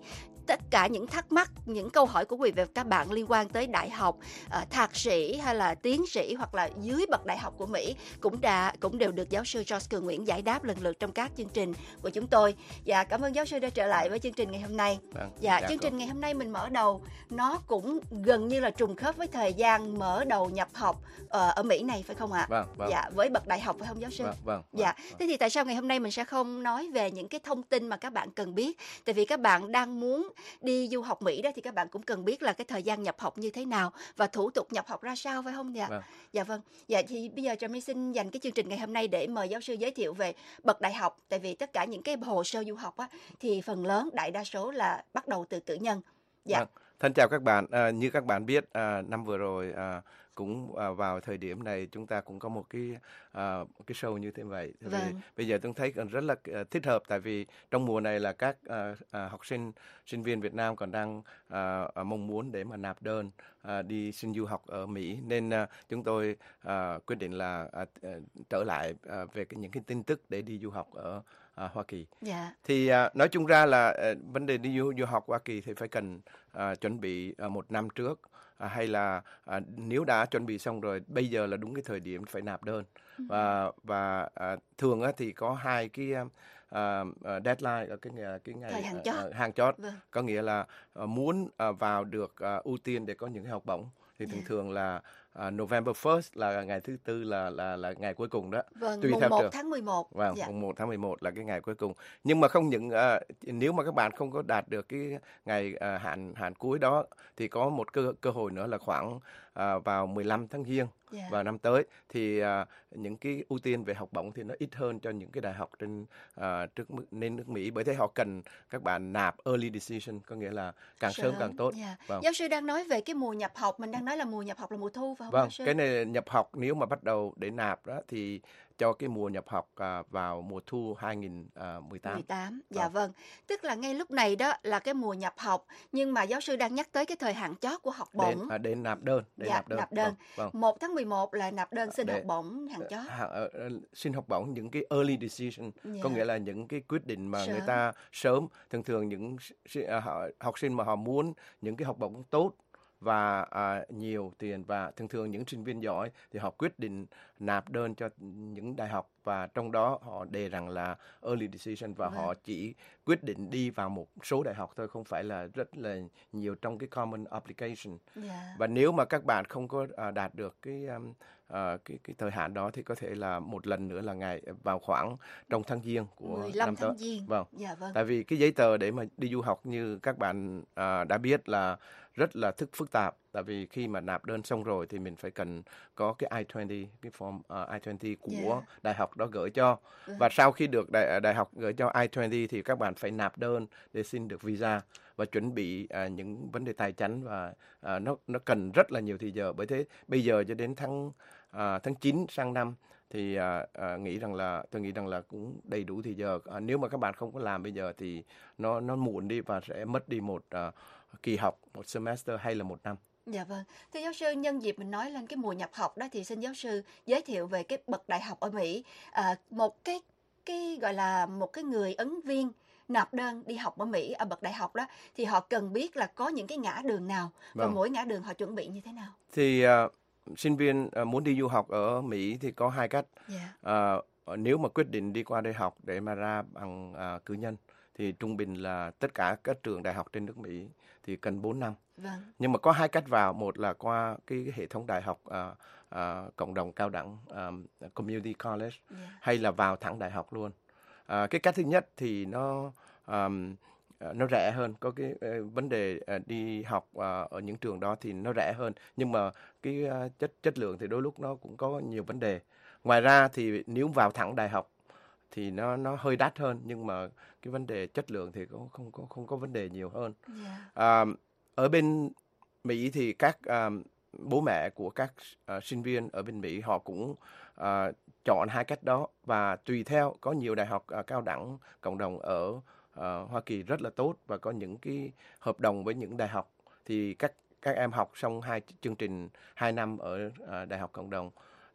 tất cả những thắc mắc, những câu hỏi của quý vị và các bạn liên quan tới đại học, uh, thạc sĩ hay là tiến sĩ hoặc là dưới bậc đại học của Mỹ cũng đã cũng đều được giáo sư George Cường Nguyễn giải đáp lần lượt trong các chương trình của chúng tôi. Dạ, cảm ơn giáo sư đã trở lại với chương trình ngày hôm nay. Vâng, dạ, dạ chương rồi. trình ngày hôm nay mình mở đầu nó cũng gần như là trùng khớp với thời gian mở đầu nhập học uh, ở Mỹ này phải không ạ? Vâng, vâng. Dạ, với bậc đại học phải không giáo sư? Vâng, vâng, dạ. vâng. Thế thì tại sao ngày hôm nay mình sẽ không nói về những cái thông tin mà các bạn cần biết? Tại vì các bạn đang muốn đi du học Mỹ đó thì các bạn cũng cần biết là cái thời gian nhập học như thế nào và thủ tục nhập học ra sao phải không? Dạ. Vâng. Dạ vâng. Dạ thì bây giờ Trà My xin dành cái chương trình ngày hôm nay để mời giáo sư giới thiệu về bậc đại học, tại vì tất cả những cái hồ sơ du học á thì phần lớn đại đa số là bắt đầu từ cử nhân. Dạ. Vâng. Thân chào các bạn. À, như các bạn biết, à, năm vừa rồi à, cũng à, vào thời điểm này chúng ta cũng có một cái à, cái show như thế vậy. Thì Vâng. bây giờ tôi thấy còn rất là à, thích hợp, tại vì trong mùa này là các à, à, học sinh sinh viên Việt Nam còn đang à, à, mong muốn để mà nạp đơn à, đi xin du học ở Mỹ, nên à, chúng tôi à, quyết định là à, à, trở lại à, về cái, những cái tin tức để đi du học ở À, Hoa Kỳ. Dạ. Thì à, nói chung ra là à, vấn đề đi du, du học Hoa Kỳ thì phải cần à, chuẩn bị à, một năm trước, à, hay là à, nếu đã chuẩn bị xong rồi, bây giờ là đúng cái thời điểm phải nạp đơn. Ừ. và và à, thường á, thì có hai cái à, à, deadline ở cái ngày cái ngày Thời hạn chót. à, hàng chót. Vâng. Có nghĩa là à, muốn à, vào được à, ưu tiên để có những cái học bổng thì thường Dạ. thường là uh, November first là ngày thứ tư, là là là ngày cuối cùng đó. Vâng, Tùy mùng theo một trường. tháng mười một. Vâng, Dạ. mùng một tháng mười một là cái ngày cuối cùng. Nhưng mà không những uh, nếu mà các bạn không có đạt được cái ngày uh, hạn hạn cuối đó thì có một cơ cơ hội nữa là khoảng uh, vào mười lăm tháng Giêng Dạ. vào năm tới thì uh, những cái ưu tiên về học bổng thì nó ít hơn cho những cái đại học trên uh, trước mức nên nước Mỹ, bởi thế họ cần các bạn nạp early decision, có nghĩa là càng sớm, càng tốt. Dạ. Vâng. Giáo sư đang nói về cái mùa nhập học, mình đang nói là mùa nhập học là mùa thu phải không Vâng, giáo sư? cái này nhập học nếu mà bắt đầu để nạp đó thì cho cái mùa nhập học à, vào mùa thu hai nghìn mười tám. mười tám, dạ vâng. Tức là ngay lúc này đó là cái mùa nhập học, nhưng mà giáo sư đang nhắc tới cái thời hạn chót của học bổng. Đến, à, để nạp đơn, để dạ, nạp đơn. nạp đơn. Vâng, vâng. một tháng mười một là nạp đơn xin Để- học bổng hạn chót. À, ờ, ờ, xin học bổng những cái early decision, Dạ. có nghĩa là những cái quyết định mà Sớm. người ta sớm, thường thường những si- à, họ- học sinh mà họ muốn những cái học bổng tốt và à, nhiều tiền, và thường thường những sinh viên giỏi thì họ quyết định nạp đơn cho những đại học, và trong đó họ đề rằng là early decision, và Vâng. họ chỉ quyết định đi vào một số đại học thôi, không phải là rất là nhiều trong cái common application. Dạ. Và nếu mà các bạn không có à, đạt được cái, um, à, cái cái thời hạn đó thì có thể là một lần nữa là ngày vào khoảng trong tháng Giêng của mười lăm năm tới. tháng Giêng. Vâng. Dạ vâng. Tại vì cái giấy tờ để mà đi du học như các bạn à, đã biết là rất là thức phức tạp. Tại vì khi mà nạp đơn xong rồi thì mình phải cần có cái I twenty, cái form uh, I twenty của Dạ. đại học đó gửi cho. Vâng. Và sau khi được đại, đại học gửi cho I twenty thì các bạn phải nạp đơn để xin được visa và chuẩn bị à, những vấn đề tài chính, và à, nó nó cần rất là nhiều thời giờ. Bởi thế bây giờ cho đến tháng à, tháng chín sang năm thì à, à, nghĩ rằng là tôi nghĩ rằng là cũng đầy đủ thời giờ. À, nếu mà các bạn không có làm bây giờ thì nó nó muộn đi và sẽ mất đi một à, kỳ học, một semester hay là một năm. Dạ vâng. Thưa giáo sư, nhân dịp mình nói lên cái mùa nhập học đó thì xin giáo sư giới thiệu về cái bậc đại học ở Mỹ. À, một cái cái gọi là một cái người ứng viên nạp đơn đi học ở Mỹ ở bậc đại học đó thì họ cần biết là có những cái ngã đường nào và Vâng. mỗi ngã đường họ chuẩn bị như thế nào. Thì à, sinh viên à, muốn đi du học ở Mỹ thì có hai cách. Dạ. À, nếu mà quyết định đi qua đây học để mà ra bằng à, cử nhân thì trung bình là tất cả các trường đại học trên nước Mỹ thì cần bốn năm. Vâng. Nhưng mà có hai cách vào, một là qua cái, cái hệ thống đại học à, à, cộng đồng cao đẳng, à, community college, Yeah. hay là vào thẳng đại học luôn. À, cái cách thứ nhất thì nó um, nó rẻ hơn, có cái uh, vấn đề uh, đi học uh, ở những trường đó thì nó rẻ hơn, nhưng mà cái uh, chất chất lượng thì đôi lúc nó cũng có nhiều vấn đề. Ngoài ra thì nếu vào thẳng đại học thì nó nó hơi đắt hơn, nhưng mà cái vấn đề chất lượng thì cũng không có không có vấn đề nhiều hơn. Yeah. À, ở bên Mỹ thì các à, bố mẹ của các à, sinh viên ở bên Mỹ họ cũng à, chọn hai cách đó, và tùy theo có nhiều đại học à, cao đẳng cộng đồng ở à, Hoa Kỳ rất là tốt và có những cái hợp đồng với những đại học, thì các các em học xong hai chương trình hai năm ở à, đại học cộng đồng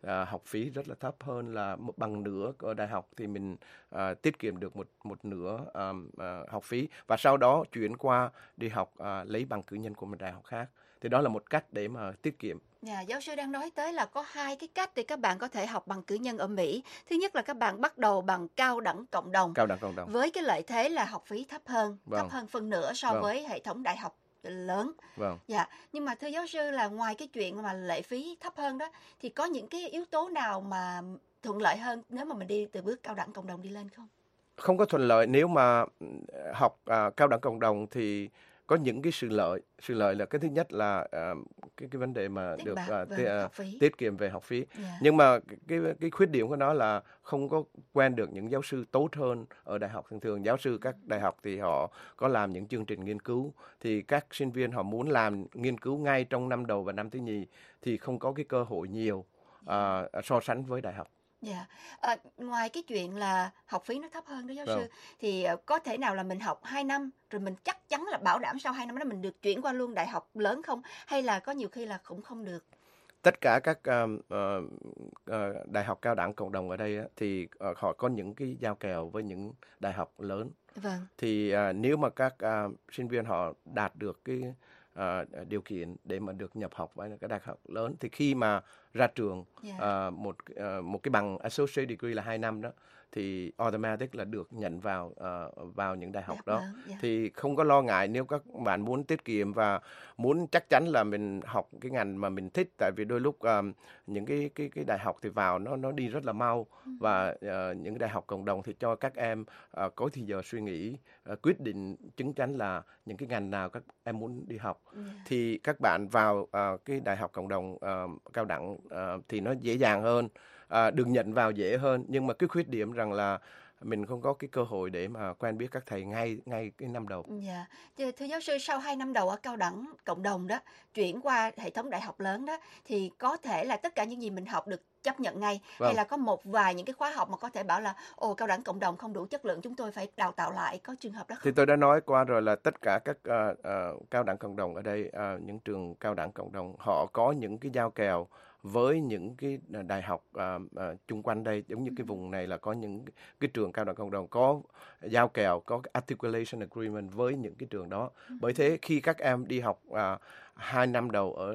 à, học phí rất là thấp hơn là một bằng nửa ở đại học thì mình à, tiết kiệm được một một nửa à, à, học phí và sau đó chuyển qua đi học à, lấy bằng cử nhân của một đại học khác. Thì đó là một cách để mà tiết kiệm. Dạ, giáo sư đang nói tới là có hai cái cách để các bạn có thể học bằng cử nhân ở Mỹ. Thứ nhất là các bạn bắt đầu bằng cao đẳng cộng đồng. Cao đẳng cộng đồng. Với cái lợi thế là học phí thấp hơn, Vâng. thấp hơn phân nửa so Vâng. với hệ thống đại học lớn. Vâng. Dạ, nhưng mà thưa giáo sư là ngoài cái chuyện mà lệ phí thấp hơn đó thì có những cái yếu tố nào mà thuận lợi hơn nếu mà mình đi từ bước cao đẳng cộng đồng đi lên không? Không có thuận lợi. Nếu mà học à, cao đẳng cộng đồng thì có những cái sự lợi. Sự lợi là cái thứ nhất là à, cái cái vấn đề mà Tiết được bạc à, về ti- à, học phí. tiết kiệm về học phí. Dạ. Nhưng mà cái cái khuyết điểm của nó là không có quen được những giáo sư tốt hơn ở đại học. Thường thường giáo sư các đại học thì họ có làm những chương trình nghiên cứu, thì các sinh viên họ muốn làm nghiên cứu ngay trong năm đầu và năm thứ nhì thì không có cái cơ hội nhiều à, so sánh với đại học. Dạ, à, ngoài cái chuyện là học phí nó thấp hơn đó giáo Vâng. sư, thì à, có thể nào là mình học hai năm rồi mình chắc chắn là bảo đảm sau hai năm đó mình được chuyển qua luôn đại học lớn không? Hay là có nhiều khi là cũng không được? Tất cả các uh, uh, uh, đại học cao đẳng cộng đồng ở đây á, thì uh, họ có những cái giao kèo với những đại học lớn. Vâng. Thì uh, nếu mà các uh, sinh viên họ đạt được cái uh, điều kiện để mà được nhập học với các đại học lớn thì khi mà ra trường Dạ. uh, một uh, một cái bằng associate degree là hai năm đó thì automatic là được nhận vào uh, vào những đại học đó. lớn, dạ. Thì không có lo ngại nếu các bạn muốn tiết kiệm và muốn chắc chắn là mình học cái ngành mà mình thích, tại vì đôi lúc um, những cái cái cái đại học thì vào nó nó đi rất là mau và uh, những cái đại học cộng đồng thì cho các em uh, có thì giờ suy nghĩ uh, quyết định chứng chắn là những cái ngành nào các em muốn đi học. Dạ. Thì các bạn vào uh, cái đại học cộng đồng uh, cao đẳng uh, thì nó dễ dàng hơn, uh, được nhận vào dễ hơn, nhưng mà cái khuyết điểm rằng là mình không có cái cơ hội để mà quen biết các thầy ngay ngay cái năm đầu. Dạ, Chứ thưa giáo sư, sau hai năm đầu ở cao đẳng cộng đồng đó, chuyển qua hệ thống đại học lớn đó, thì có thể là tất cả những gì mình học được chấp nhận ngay, Vâng. hay là có một vài những cái khóa học mà có thể bảo là ồ cao đẳng cộng đồng không đủ chất lượng, chúng tôi phải đào tạo lại, có trường hợp đó không? Thì tôi đã nói qua rồi là tất cả các uh, uh, cao đẳng cộng đồng ở đây, uh, những trường cao đẳng cộng đồng, họ có những cái giao kèo với những cái đại học uh, uh, chung quanh đây, giống như cái vùng này là có những cái trường cao đẳng cộng đồng có giao kèo, có cái articulation agreement với những cái trường đó. Bởi thế khi các em đi học uh, hai năm đầu ở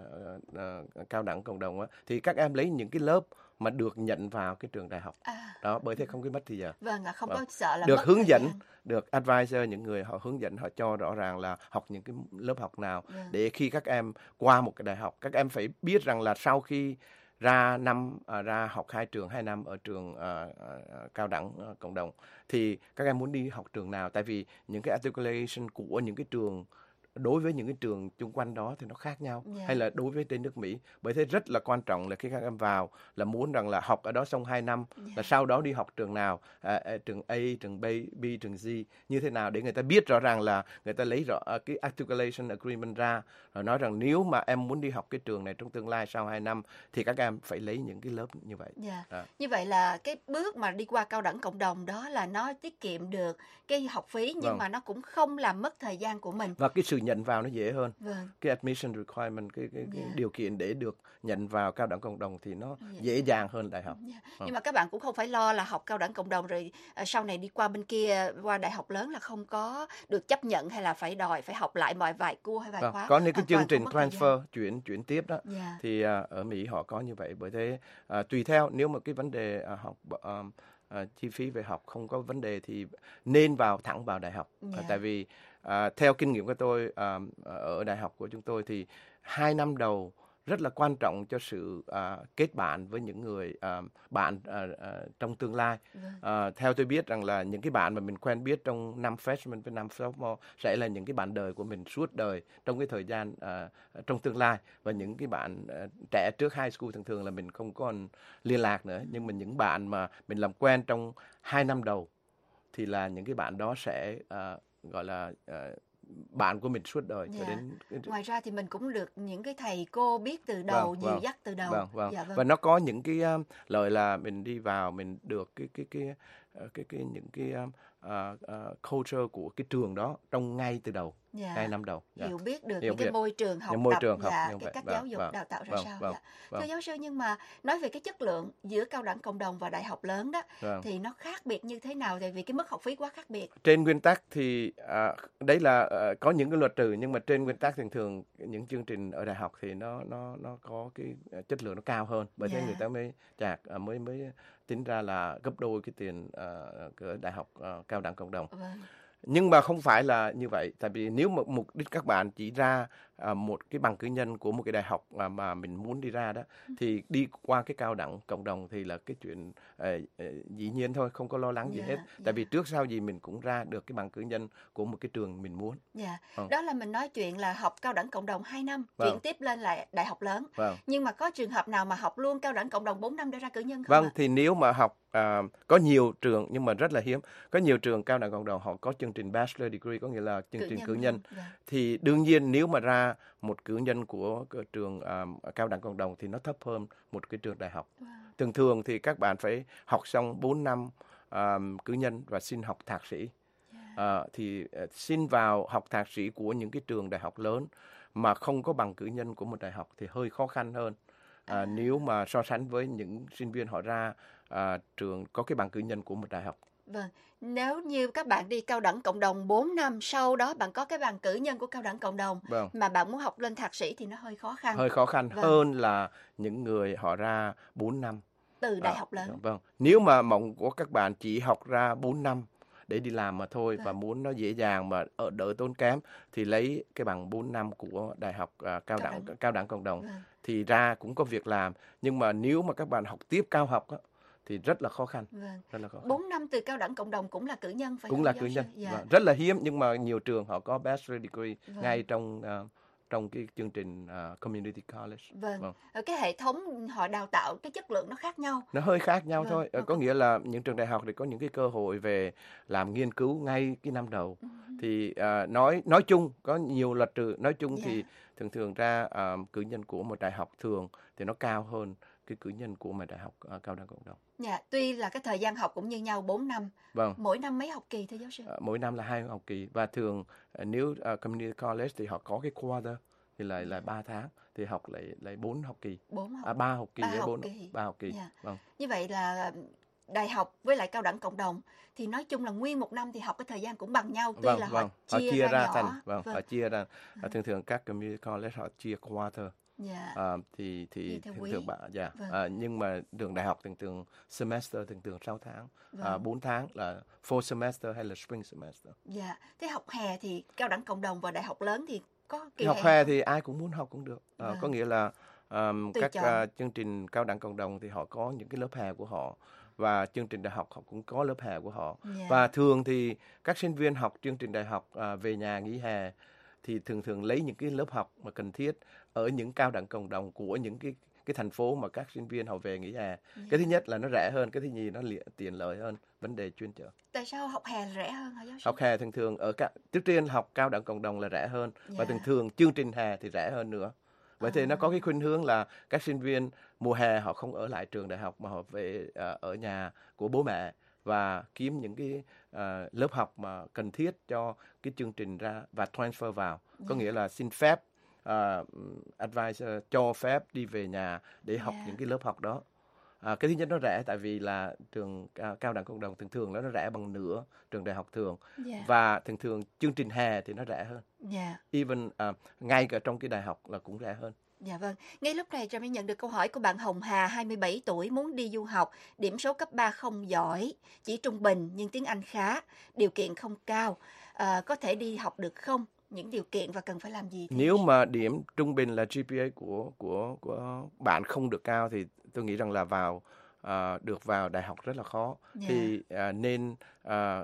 uh, uh, cao đẳng cộng đồng á, thì các em lấy những cái lớp mà được nhận vào cái trường đại học. À. Đó, bởi thế không có mất thì giờ. Vâng ạ, không Vâng. có sợ là Được mất hướng thời dẫn, gian. được advisor, những người họ hướng dẫn, họ cho rõ ràng là học những cái lớp học nào, Vâng. để khi các em qua một cái đại học, các em phải biết rằng là sau khi ra năm à, ra học hai trường hai năm ở trường à, à, cao đẳng à, cộng đồng thì các em muốn đi học trường nào, tại vì những cái articulation của những cái trường đối với những cái trường chung quanh đó thì nó khác nhau, Dạ. hay là đối với trên nước Mỹ. Bởi thế rất là quan trọng là khi các em vào là muốn rằng là học ở đó xong hai năm, là sau đó đi học trường nào, à, à, trường A, trường B, B, trường G như thế nào, để người ta biết rõ ràng là người ta lấy rõ à, cái articulation agreement ra, rồi nói rằng nếu mà em muốn đi học cái trường này trong tương lai sau hai năm thì các em phải lấy những cái lớp như vậy. Dạ. À. Như vậy là cái bước mà đi qua cao đẳng cộng đồng đó là nó tiết kiệm được cái học phí, nhưng Vâng. mà nó cũng không làm mất thời gian của mình. Và cái sự nhận vào nó dễ hơn. Vâng. Cái admission requirement, cái, cái, cái Dạ. điều kiện để được nhận vào cao đẳng cộng đồng thì nó Dạ. dễ dàng hơn đại học. Dạ. Ờ. Nhưng mà các bạn cũng không phải lo là học cao đẳng cộng đồng rồi à, sau này đi qua bên kia, qua đại học lớn là không có được chấp nhận, hay là phải đòi phải học lại mọi vài cua hay vài Vâng, khóa. có những cái Hoàn chương toàn trình không mất thời gian. transfer, chuyển chuyển tiếp đó, Dạ. thì à, ở Mỹ họ có như vậy. Bởi thế à, tùy theo, nếu mà cái vấn đề à, học à, à, chi phí về học không có vấn đề thì nên vào thẳng vào đại học. Dạ. À, tại vì à, theo kinh nghiệm của tôi à, ở đại học của chúng tôi thì hai năm đầu rất là quan trọng cho sự à, kết bạn với những người à, bạn à, à, trong tương lai. Vâng. À, theo tôi biết rằng là những cái bạn mà mình quen biết trong năm freshman với năm sophomore sẽ là những cái bạn đời của mình suốt đời trong cái thời gian à, trong tương lai. Và những cái bạn à, trẻ trước high school thường thường là mình không còn liên lạc nữa, nhưng mà những bạn mà mình làm quen trong hai năm đầu thì là những cái bạn đó sẽ à, gọi là à, bạn của mình suốt đời. Dạ. Cho đến Ngoài ra thì mình cũng được những cái thầy cô biết từ đầu, Vâng, dìu vâng. dắt từ đầu. Vâng, vâng. Dạ, vâng. Và nó có những cái um, lợi là mình đi vào mình được cái cái cái cái, cái, cái những cái um, uh, uh, culture của cái trường đó trong ngay từ đầu. Dạ. ngay năm đầu. Dạ. Hiểu biết được Hiểu những cái biết. môi trường học Những môi tập trường học và như cái vậy. cách Vâng, giáo dục vâng, đào tạo ra vâng, sao. vâng, Dạ. vâng. Thưa giáo sư, nhưng mà nói về cái chất lượng giữa cao đẳng cộng đồng và đại học lớn đó, Vâng. thì nó khác biệt như thế nào? Tại vì cái mức học phí quá khác biệt. Trên nguyên tắc thì à, đấy là à, có những cái luật trừ, nhưng mà trên nguyên tắc thường thường những chương trình ở đại học thì nó nó nó có cái à, chất lượng nó cao hơn, bởi thế Dạ. người ta mới chạc à, mới mới tính ra là gấp đôi cái tiền à, của đại học à, cao đẳng cộng đồng. Vâng. Nhưng mà không phải là như vậy, tại vì nếu mà mục đích các bạn chỉ ra à, một cái bằng cử nhân của một cái đại học mà, mà mình muốn đi ra đó, thì đi qua cái cao đẳng cộng đồng thì là cái chuyện à, à, dĩ nhiên thôi, không có lo lắng gì Dạ, hết. Tại vì trước sau gì mình cũng ra được cái bằng cử nhân của một cái trường mình muốn. Dạ. Vâng. Đó là mình nói chuyện là học cao đẳng cộng đồng hai năm, Vâng. chuyển tiếp lên lại đại học lớn. Vâng. Nhưng mà có trường hợp nào mà học luôn cao đẳng cộng đồng bốn năm để ra cử nhân không Vâng, ạ? thì nếu mà học à, có nhiều trường nhưng mà rất là hiếm, có nhiều trường cao đẳng cộng đồng họ có chương trình bachelor degree, có nghĩa là chương Cử trình nhân cử luôn, nhân. vâng. Thì đương nhiên nếu mà ra một cử nhân của cái trường à, cao đẳng cộng đồng thì nó thấp hơn một cái trường đại học. Thường thường thì các bạn phải học xong bốn năm à, cử nhân và xin học thạc sĩ. À, thì à, xin vào học thạc sĩ của những cái trường đại học lớn mà không có bằng cử nhân của một đại học thì hơi khó khăn hơn. À, nếu mà so sánh với những sinh viên họ ra à, trường có cái bằng cử nhân của một đại học. Vâng, nếu như các bạn đi cao đẳng cộng đồng bốn năm, sau đó bạn có cái bằng cử nhân của cao đẳng cộng đồng, Vâng. mà bạn muốn học lên thạc sĩ thì nó hơi khó khăn. Hơi khó khăn Vâng. hơn là những người họ ra bốn năm. Từ đại À, học lớn. Vâng, nếu mà mộng của các bạn chỉ học ra bốn năm để đi làm mà thôi, Vâng. và muốn nó dễ dàng mà ở đỡ tốn kém thì lấy cái bằng bốn năm của đại học à, cao đẳng cao đẳng cộng đồng. Vâng. Thì ra cũng có việc làm, nhưng mà nếu mà các bạn học tiếp cao học á, thì rất là khó khăn. Vâng. Rất là khó khăn. bốn năm từ cao đẳng cộng đồng cũng là cử nhân phải Cũng không là giáo cử sư? nhân. Dạ. Vâng, rất là hiếm, nhưng mà nhiều trường họ có bachelor degree Vâng. ngay trong à, trong cái chương trình à, community college. Vâng. Ở cái hệ thống họ đào tạo cái chất lượng nó khác nhau. Nó hơi khác nhau Vâng, thôi. Ờ, có nghĩa là những trường đại học thì có những cái cơ hội về làm nghiên cứu ngay cái năm đầu. Ừ. Thì à, nói nói chung có nhiều luật trừ, nói chung Dạ. thì thường thường ra à, cử nhân của một đại học thường thì nó cao hơn cái cử nhân của một đại học à, cao đẳng cộng đồng. Dạ, tuy là cái thời gian học cũng như nhau bốn năm. Vâng. Mỗi năm mấy học kỳ thưa giáo sư? À, mỗi năm là hai học kỳ, và thường à, nếu à, community college thì họ có cái quarter thì lại là ba tháng, thì học lại lại bốn học kỳ. Bốn học. À, ba học kỳ Ba với học bốn kỳ. ba học kỳ. Dạ. Vâng. Như vậy là đại học với lại cao đẳng cộng đồng thì nói chung là nguyên một năm thì học cái thời gian cũng bằng nhau, tuy Vâng, là vâng. họ chia, ra, nhỏ. thành vâng, Vâng. họ chia ra à, thường thường các community college họ chia quarter. Dạ. À, thì thì Chia theo thường quý. thường bạn dạ Vâng. à, nhưng mà trường đại học thường thường semester thường thường sáu tháng, à, Vâng. bốn tháng là fall semester hay là spring semester. Dạ. Thế học hè thì cao đẳng cộng đồng và đại học lớn thì có kỳ Học hè hè không? thì ai cũng muốn học cũng được. À, Vâng. có nghĩa là um, Tùy các chọn. à, chương trình cao đẳng cộng đồng thì họ có những cái lớp hè của họ, và chương trình đại học họ cũng có lớp hè của họ. Dạ. Và thường thì các sinh viên học chương trình đại học à, về nhà nghỉ hè thì thường thường lấy những cái lớp học mà cần thiết ở những cao đẳng cộng đồng của những cái cái thành phố mà các sinh viên họ về nghỉ hè. Cái thứ nhất là nó rẻ hơn, cái thứ nhì nó li- tiện lợi hơn vấn đề chuyên trở. Tại sao học hè rẻ hơn hả giáo sư? Học hè thường thường ở các trước tiên học cao đẳng cộng đồng là rẻ hơn, và Dạ. thường thường chương trình hè thì rẻ hơn nữa. Vậy thì nó có cái khuynh hướng là các sinh viên mùa hè họ không ở lại trường đại học mà họ về à, ở nhà của bố mẹ và kiếm những cái à, lớp học mà cần thiết cho cái chương trình ra và transfer vào. Có Dạ. nghĩa là xin phép uh, advisor cho phép đi về nhà để học Dạ. những cái lớp học đó. À, cái thứ nhất nó rẻ tại vì là trường cao, cao đẳng cộng đồng thường thường nó nó rẻ bằng nửa trường đại học thường. Dạ. Và thường thường chương trình hè thì nó rẻ hơn. Dạ. Even à, ngay cả trong cái đại học là cũng rẻ hơn. Dạ vâng. Ngay lúc này Trà mới nhận được câu hỏi của bạn Hồng Hà, hai mươi bảy tuổi, muốn đi du học, điểm số cấp ba không giỏi, chỉ trung bình nhưng tiếng Anh khá, điều kiện không cao, à, có thể đi học được không? Những điều kiện và cần phải làm gì? Thì... Nếu mà điểm trung bình là giê pê a của của của bạn không được cao thì tôi nghĩ rằng là vào à, được vào đại học rất là khó. Dạ. Thì à, nên à,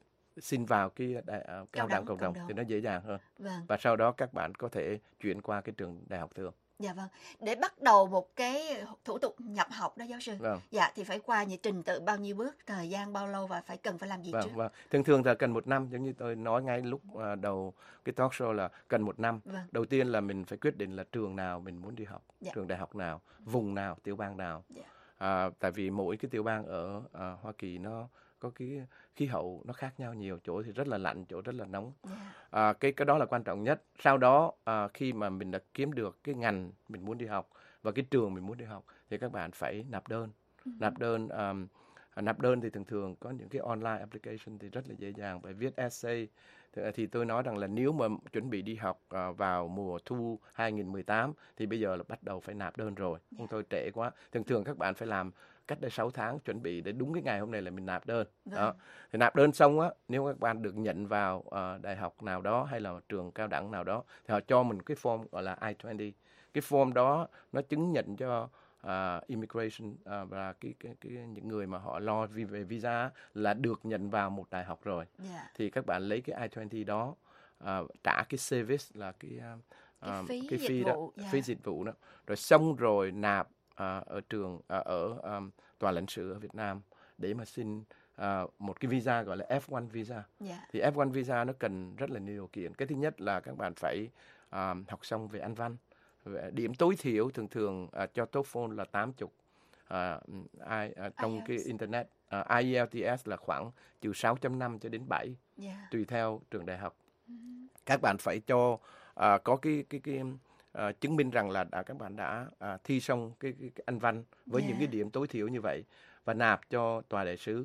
xin vào cái đại, à, cao đẳng cộng đồng thì nó dễ dàng hơn. Vâng. Và sau đó các bạn có thể chuyển qua cái trường đại học thường. Dạ vâng. Để bắt đầu một cái thủ tục nhập học đó giáo sư. Vâng. Dạ thì phải qua những trình tự bao nhiêu bước, thời gian bao lâu và phải cần phải làm gì Vâng, trước? vâng. Thường thường là cần một năm, giống như tôi nói ngay lúc à, đầu cái talk show là cần một năm. Vâng. Đầu tiên là mình phải quyết định là trường nào mình muốn đi học, Dạ. trường đại học nào, vùng nào, tiểu bang nào. Dạ. À, tại vì mỗi cái tiểu bang ở à, Hoa Kỳ nó có cái khí hậu nó khác nhau nhiều, chỗ thì rất là lạnh, chỗ rất là nóng. À, cái cái đó là quan trọng nhất. Sau đó à, khi mà mình đã kiếm được cái ngành mình muốn đi học và cái trường mình muốn đi học thì các bạn phải nạp đơn. Nạp đơn um, nạp đơn thì thường thường có những cái online application thì rất là dễ dàng, phải viết essay. Thì tôi nói rằng là nếu mà chuẩn bị đi học uh, vào mùa thu hai không một tám thì bây giờ là bắt đầu phải nạp đơn rồi, không thôi trễ quá. Thường thường các bạn phải làm cách đây sáu tháng chuẩn bị để đúng cái ngày hôm nay là mình nạp đơn. Đó. Thì nạp đơn xong á, nếu các bạn được nhận vào uh, đại học nào đó hay là trường cao đẳng nào đó thì họ cho mình cái form gọi là I twenty. Cái form đó nó chứng nhận cho Uh, immigration uh, và cái, cái, cái những người mà họ lo về visa là được nhận vào một đại học rồi. Yeah. Thì các bạn lấy cái I twenty đó uh, trả cái service là cái uh, cái phí, cái phí dịch đó, vụ, yeah. phí dịch vụ đó. Rồi xong rồi nạp uh, ở trường uh, ở um, tòa lãnh sự ở Việt Nam để mà xin uh, một cái visa gọi là F one visa. Yeah. Thì F one visa nó cần rất là nhiều điều kiện. Cái thứ nhất là các bạn phải um, học xong về Anh văn. Điểm tối thiểu thường thường uh, cho TOEFL là tám mươi. Uh, I, uh, trong I E L T S. Cái internet uh, I E L T S là khoảng từ sáu chấm năm cho đến bảy, yeah. tùy theo trường đại học. Mm-hmm. Các bạn phải cho uh, có cái cái cái uh, chứng minh rằng là đã, các bạn đã uh, thi xong cái, cái, cái Anh văn với yeah. những cái điểm tối thiểu như vậy và nạp cho tòa đại sứ.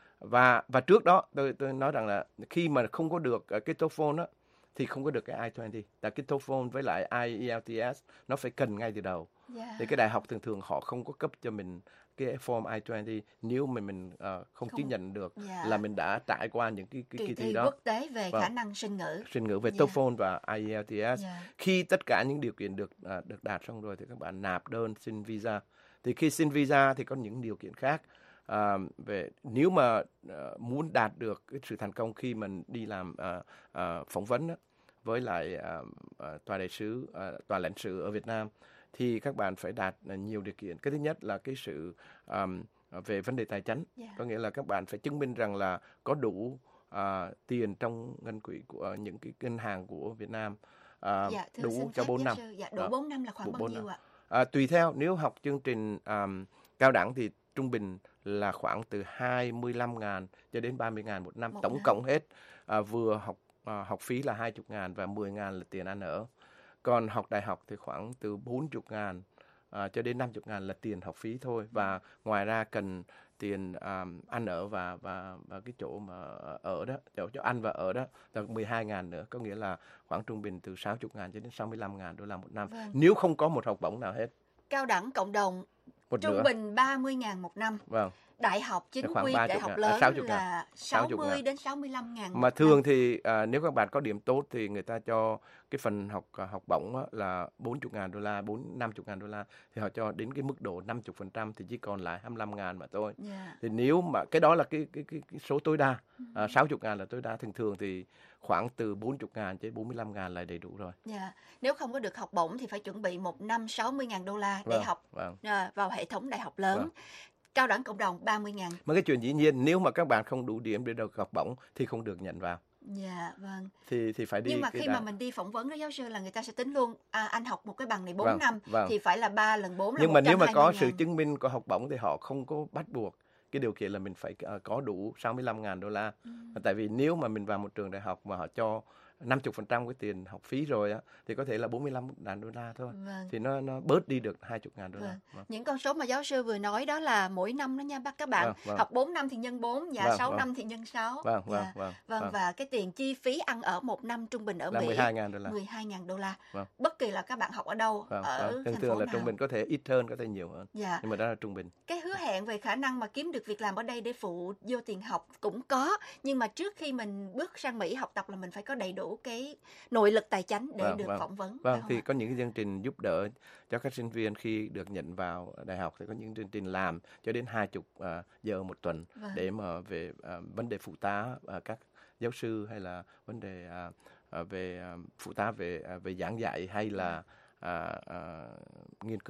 Và và trước đó tôi tôi nói rằng là khi mà không có được uh, cái TOEFL đó thì không có được cái I twenty. Tại cái TOEFL với lại I E L T S nó phải cần ngay từ đầu. Yeah. Thì cái đại học thường thường họ không có cấp cho mình cái form I twenty nếu mà mình uh, không, không chứng nhận được yeah. là mình đã trải qua những cái cái kỳ thi đó. Quốc tế về vâng. khả năng sinh ngữ. Sinh ngữ về yeah. TOEFL và I E L T S. Yeah. Khi tất cả những điều kiện được uh, được đạt xong rồi thì các bạn nạp đơn xin visa. Thì khi xin visa thì có những điều kiện khác. Uh, về nếu mà uh, muốn đạt được cái sự thành công khi mình đi làm uh, uh, phỏng vấn đó, với lại uh, uh, tòa đại sứ, uh, tòa lãnh sự ở Việt Nam thì các bạn phải đạt uh, nhiều điều kiện. Cái thứ nhất là cái sự um, về vấn đề tài chính, yeah. có nghĩa là các bạn phải chứng minh rằng là có đủ uh, tiền trong ngân quỹ của uh, những cái ngân hàng của Việt Nam uh, dạ, đủ cho bốn năm. Dạ, đủ bốn năm là khoảng bao nhiêu ạ? Uh, tùy theo, nếu học chương trình um, cao đẳng thì trung bình là khoảng từ hai mươi lăm nghìn cho đến ba mươi nghìn một năm, một tổng năm. Cộng hết à, vừa học à, học phí là hai mươi nghìn và mười nghìn là tiền ăn ở. Còn học đại học thì khoảng từ bốn mươi nghìn à, cho đến năm mươi nghìn là tiền học phí thôi, và ngoài ra cần tiền um, ăn ở và và và cái chỗ mà ở đó, chỗ cho ăn và ở đó là mười hai nghìn nữa, có nghĩa là khoảng trung bình từ sáu mươi nghìn cho đến sáu mươi lăm nghìn đô la một năm. Vâng. Nếu không có một học bổng nào hết. Cao đẳng cộng đồng một trung nửa. Bình ba mươi nghìn một năm. Vâng. Đại học chính quy, đại học lớn à, là sáu mươi đến sáu mươi lăm ngàn. Mà thường năm. Thì à, nếu các bạn có điểm tốt thì người ta cho cái phần học học bổng á, là bốn mươi ngàn đô la, bốn năm mươi ngàn đô la, thì họ cho đến cái mức độ năm mươi phần trăm thì chỉ còn lại hai mươi lăm ngàn mà thôi. Yeah. Thì nếu mà cái đó là cái cái cái, cái số tối đa, à, sáu mươi ngàn là tối đa, thường thường thì khoảng từ bốn mươi ngàn đến bốn mươi lăm ngàn là đầy đủ rồi. Yeah. Nếu không có được học bổng thì phải chuẩn bị một năm sáu mươi ngàn đô la để vâng, học vâng. À, vào hệ thống đại học lớn. Vâng. Cao đẳng cộng đồng ba mươi ngàn. Mà cái chuyện dĩ nhiên, nếu mà các bạn không đủ điểm để được học bổng thì không được nhận vào. Dạ, vâng. Thì thì phải đi. Nhưng mà khi đá... mà mình đi phỏng vấn đó giáo sư, là người ta sẽ tính luôn, à, anh học một cái bằng này bốn vâng, năm vâng. thì phải là ba lần bốn là nhưng mà nếu mà có ngàn. sự chứng minh của học bổng thì họ không có bắt buộc cái điều kiện là mình phải uh, có đủ sáu mươi lăm ngàn đô la. Ừ. Tại vì nếu mà mình vào một trường đại học mà họ cho năm mươi phần trăm cái tiền học phí rồi á, thì có thể là bốn mươi lăm ngàn đô la thôi. Vâng. Thì nó nó bớt đi được hai mươi ngàn đô la. Vâng. Vâng. Những con số mà giáo sư vừa nói đó là mỗi năm đó nha bác các bạn. Vâng, vâng. Học bốn năm thì nhân bốn, và vâng, sáu vâng. năm thì nhân sáu. Vâng, vâng, dạ. vâng, vâng, vâng. và cái tiền chi phí ăn ở một năm trung bình ở là Mỹ mười hai ngàn đô la. mười hai ngàn đô la. Vâng. Bất kỳ là các bạn học ở đâu, vâng, ở vâng. thành thường phố là nào. trung bình có thể ít hơn, có thể nhiều hơn. Dạ. Nhưng mà đó là trung bình. Cái hứa hẹn về khả năng mà kiếm được việc làm ở đây để phụ vô tiền học cũng có, nhưng mà trước khi mình bước sang Mỹ học tập là mình phải có đầy đủ cái nội lực tài chính để vâng, được vâng. phỏng vấn. Vâng, thì có những cái chương trình giúp đỡ cho các sinh viên khi được nhận vào đại học, thì có những chương trình làm cho đến hai mươi uh, giờ một tuần. Vâng. Để mà về uh, vấn đề phụ tá uh, các giáo sư, hay là vấn đề uh, uh, về uh, phụ tá về uh, về giảng dạy hay là uh, uh, nghiên cứu.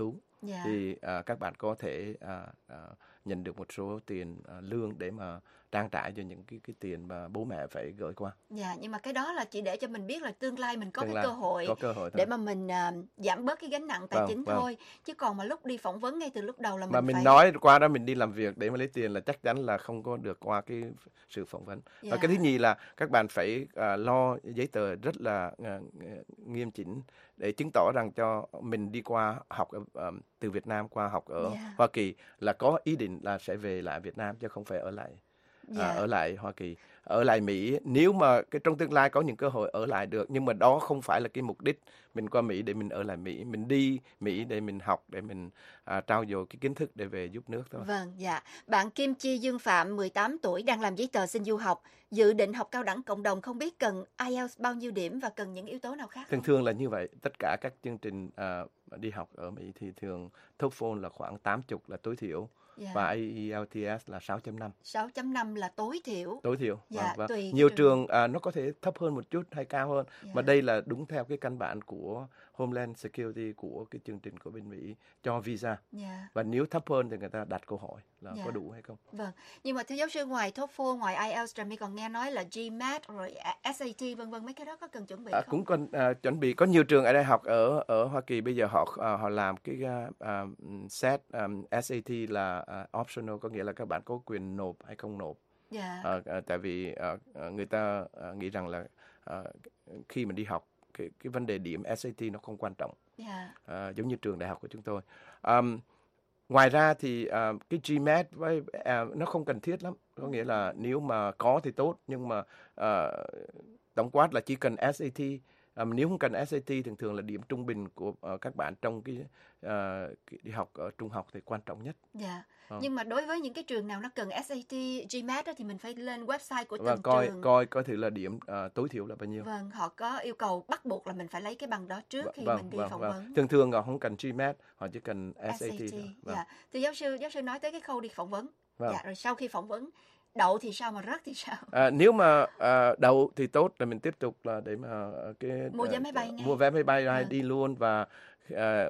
Dạ. thì à, các bạn có thể à, à, nhận được một số tiền à, lương để mà trang trải cho những cái cái tiền mà bố mẹ phải gửi qua. Dạ, nhưng mà cái đó là chỉ để cho mình biết là tương lai mình có Tương cái lai, cơ hội, có cơ hội thôi. để mà mình à, giảm bớt cái gánh nặng tài Vâng, chính vâng. thôi. Chứ còn mà lúc đi phỏng vấn ngay từ lúc đầu là mình Mà mình phải... nói qua đó mình đi làm việc để mà lấy tiền là chắc chắn là không có được qua cái sự phỏng vấn. Dạ. Và cái thứ nhì là các bạn phải à, lo giấy tờ rất là à, nghiêm chỉnh để chứng tỏ rằng cho mình đi qua học ở, um, từ Việt Nam qua học ở Dạ. Hoa Kỳ là có ý định là sẽ về lại Việt Nam chứ không phải ở lại Dạ. à, ở lại Hoa Kỳ, ở lại Mỹ. Nếu mà cái trong tương lai có những cơ hội ở lại được, nhưng mà đó không phải là cái mục đích mình qua Mỹ để mình ở lại Mỹ. Mình đi Mỹ để mình học, để mình à, trau dồi cái kiến thức để về giúp nước thôi. Vâng, dạ. Bạn Kim Chi Dương Phạm, mười tám tuổi, đang làm giấy tờ xin du học, dự định học cao đẳng cộng đồng, không biết cần ai eo bao nhiêu điểm và cần những yếu tố nào khác Thường không? thường là như vậy. Tất cả các chương trình à, đi học ở Mỹ thì thường TOEFL là khoảng tám mươi là tối thiểu. Dạ. Và a e lờ tê ét là sáu chấm năm. sáu chấm năm là tối thiểu. Tối thiểu. Dạ, Vâng, vâng. tùy Nhiều cái trường à, nó có thể thấp hơn một chút hay cao hơn. Dạ. Mà đây là đúng theo cái căn bản của Homeland Security, của cái chương trình của bên Mỹ cho visa. Dạ. Và nếu thấp hơn thì người ta đặt câu hỏi là Dạ. có đủ hay không. Vâng, nhưng mà thưa giáo sư, ngoài TOEFL, ngoài ai eo, Trà My còn nghe nói là GMAT rồi ét a tê vân vân, mấy cái đó có cần chuẩn bị À, không? cũng còn à, chuẩn bị. Có nhiều trường ở đây học ở ở Hoa Kỳ bây giờ họ à, họ làm cái uh, set um, ét a tê là uh, optional, có nghĩa là các bạn có quyền nộp hay không nộp. Dạ. À, à, tại vì à, à, người ta à, nghĩ rằng là à, khi mình đi học cái cái vấn đề điểm ét a tê nó không quan trọng. Dạ. À, giống như trường đại học của chúng tôi. Um, ngoài ra thì uh, cái GMAT với uh, nó không cần thiết lắm, có nghĩa là nếu mà có thì tốt, nhưng mà uh, tổng quát là chỉ cần ét a tê. Um, nếu không cần ét a tê, thường thường là điểm trung bình của uh, các bạn trong cái, uh, cái đi học ở trung học thì quan trọng nhất. Dạ. Ờ. Nhưng mà đối với những cái trường nào nó cần ét a tê, GMAT đó, thì mình phải lên website của Và từng coi trường. coi có thể là điểm uh, tối thiểu là bao nhiêu. Vâng, họ có yêu cầu bắt buộc là mình phải lấy cái bằng đó trước khi Vâng, mình đi vâng, phỏng vâng. vấn. Thường thường họ không cần GMAT, họ chỉ cần ét a tê. ét a tê. thôi. Vâng. Dạ. Thì giáo sư giáo sư nói tới cái khâu đi phỏng vấn. Vâng. Dạ, rồi sau khi phỏng vấn đậu thì sao, mà rớt thì sao? À, nếu mà à, đậu thì tốt, là mình tiếp tục là để mà cái Mua vé à, máy bay ngay. mua vé máy bay ra Vâng. đi luôn. Và à,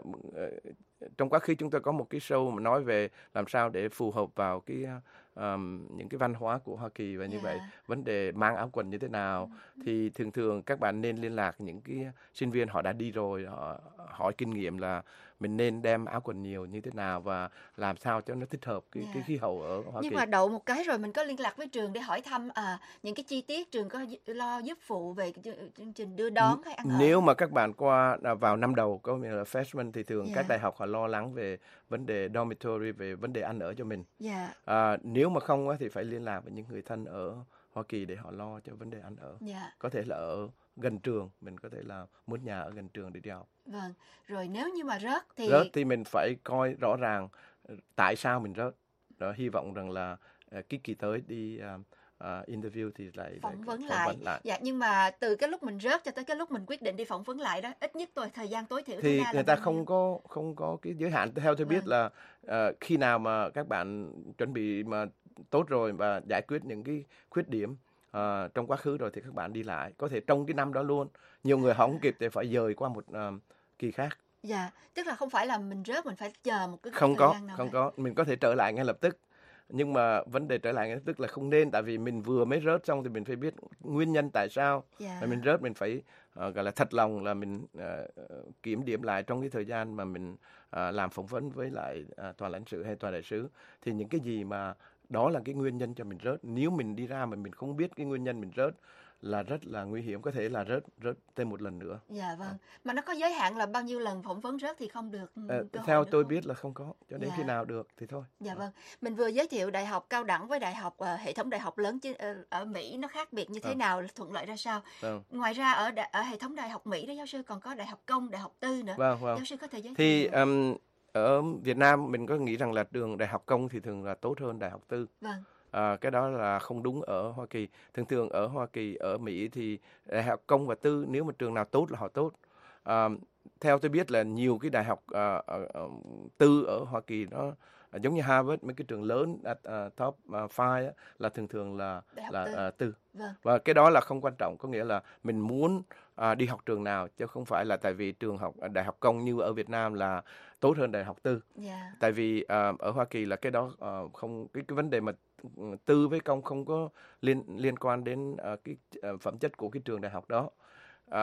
trong quá khứ chúng tôi có một cái show mà nói về làm sao để phù hợp vào cái um, những cái văn hóa của Hoa Kỳ, và như Yeah. vậy vấn đề mang áo quần như thế nào thì thường thường các bạn nên liên lạc những cái sinh viên họ đã đi rồi, họ hỏi kinh nghiệm là mình nên đem áo quần nhiều như thế nào và làm sao cho nó thích hợp cái Yeah. cái khí hậu ở Hoa Nhưng Kỳ. mà đậu một cái rồi mình có liên lạc với trường để hỏi thăm à, những cái chi tiết, trường có gi- lo giúp phụ về cái chương- chương trình đưa đón hay ăn ở? Nếu mà các bạn qua à, vào năm đầu, có nghĩa là freshman, thì thường Yeah. các đại học họ lo lắng về vấn đề dormitory, về vấn đề ăn ở cho mình. Dạ. À, nếu mà không á, thì phải liên lạc với những người thân ở Hoa Kỳ để họ lo cho vấn đề ăn ở. Dạ. Có thể là ở gần trường, mình có thể là muốn nhà ở gần trường để đi học. Vâng. Rồi nếu như mà rớt thì Rớt thì mình phải coi rõ ràng ờ, tại sao mình rớt. Đó, hy vọng rằng là ờ, cái kỳ tới đi uh, uh, interview thì lại phỏng lại vấn phỏng lại. vấn lại. Dạ, nhưng mà từ cái lúc mình rớt cho tới cái lúc mình quyết định đi phỏng vấn lại đó, ít nhất tôi thời gian tối thiểu Thì tối đa là người ta bao nhiêu? không có không có cái giới hạn. Theo tôi biết Vâng. là ờ, khi nào mà các bạn chuẩn bị mà tốt rồi và giải quyết những cái khuyết điểm ờ, trong quá khứ rồi thì các bạn đi lại, có thể trong cái năm đó luôn. Nhiều người họ không kịp thì phải dời qua một ờ, kỳ khác. Dạ, tức là không phải là mình rớt mình phải chờ một cái Không thời có, gian nào không hết. có. Mình có thể trở lại ngay lập tức. Nhưng mà vấn đề trở lại ngay lập tức là không nên, tại vì mình vừa mới rớt xong thì mình phải biết nguyên nhân tại sao. Dạ. Và mình rớt mình phải uh, gọi là thật lòng là mình uh, kiểm điểm lại trong cái thời gian mà mình uh, làm phỏng vấn với lại uh, tòa lãnh sự hay tòa đại sứ, thì những cái gì mà đó là cái nguyên nhân cho mình rớt. Nếu mình đi ra mà mình không biết cái nguyên nhân mình rớt là rất là nguy hiểm, có thể là rớt rớt thêm một lần nữa. Dạ vâng. Mà nó có giới hạn là bao nhiêu lần phỏng vấn rớt thì không được ừ, Ờ, cơ hội theo được tôi không? biết là không có, cho đến Dạ. khi nào được thì thôi. Dạ vâng. Mình vừa giới thiệu đại học cao đẳng với đại học ờ, hệ thống đại học lớn chứ ờ, ở Mỹ nó khác biệt như thế Vâng. nào, thuận lợi ra sao? Vâng. Ngoài ra ở đa- ở hệ thống đại học Mỹ đó giáo sư còn có đại học công, đại học tư nữa. Vâng, vâng. Giáo sư có thể giới Thì thiệu. um, ở Việt Nam mình có nghĩ rằng là trường đại học công thì thường là tốt hơn đại học tư. Vâng. À, cái đó là không đúng ở Hoa Kỳ. Thường thường ở Hoa Kỳ, ở Mỹ thì đại học công và tư, nếu mà trường nào tốt là họ tốt. À, theo tôi biết là nhiều cái đại học uh, uh, tư ở Hoa Kỳ nó uh, giống như Harvard, mấy cái trường lớn uh, top uh, five uh, là thường thường là là tư, uh, tư. Vâng. Và cái đó là không quan trọng, có nghĩa là mình muốn uh, đi học trường nào, chứ không phải là tại vì trường học uh, đại học công như ở Việt Nam là tốt hơn đại học tư. Yeah. Tại vì uh, ở Hoa Kỳ là cái đó uh, không cái cái vấn đề mà tư với công không có liên liên quan đến uh, cái uh, phẩm chất của cái trường đại học đó. Uh,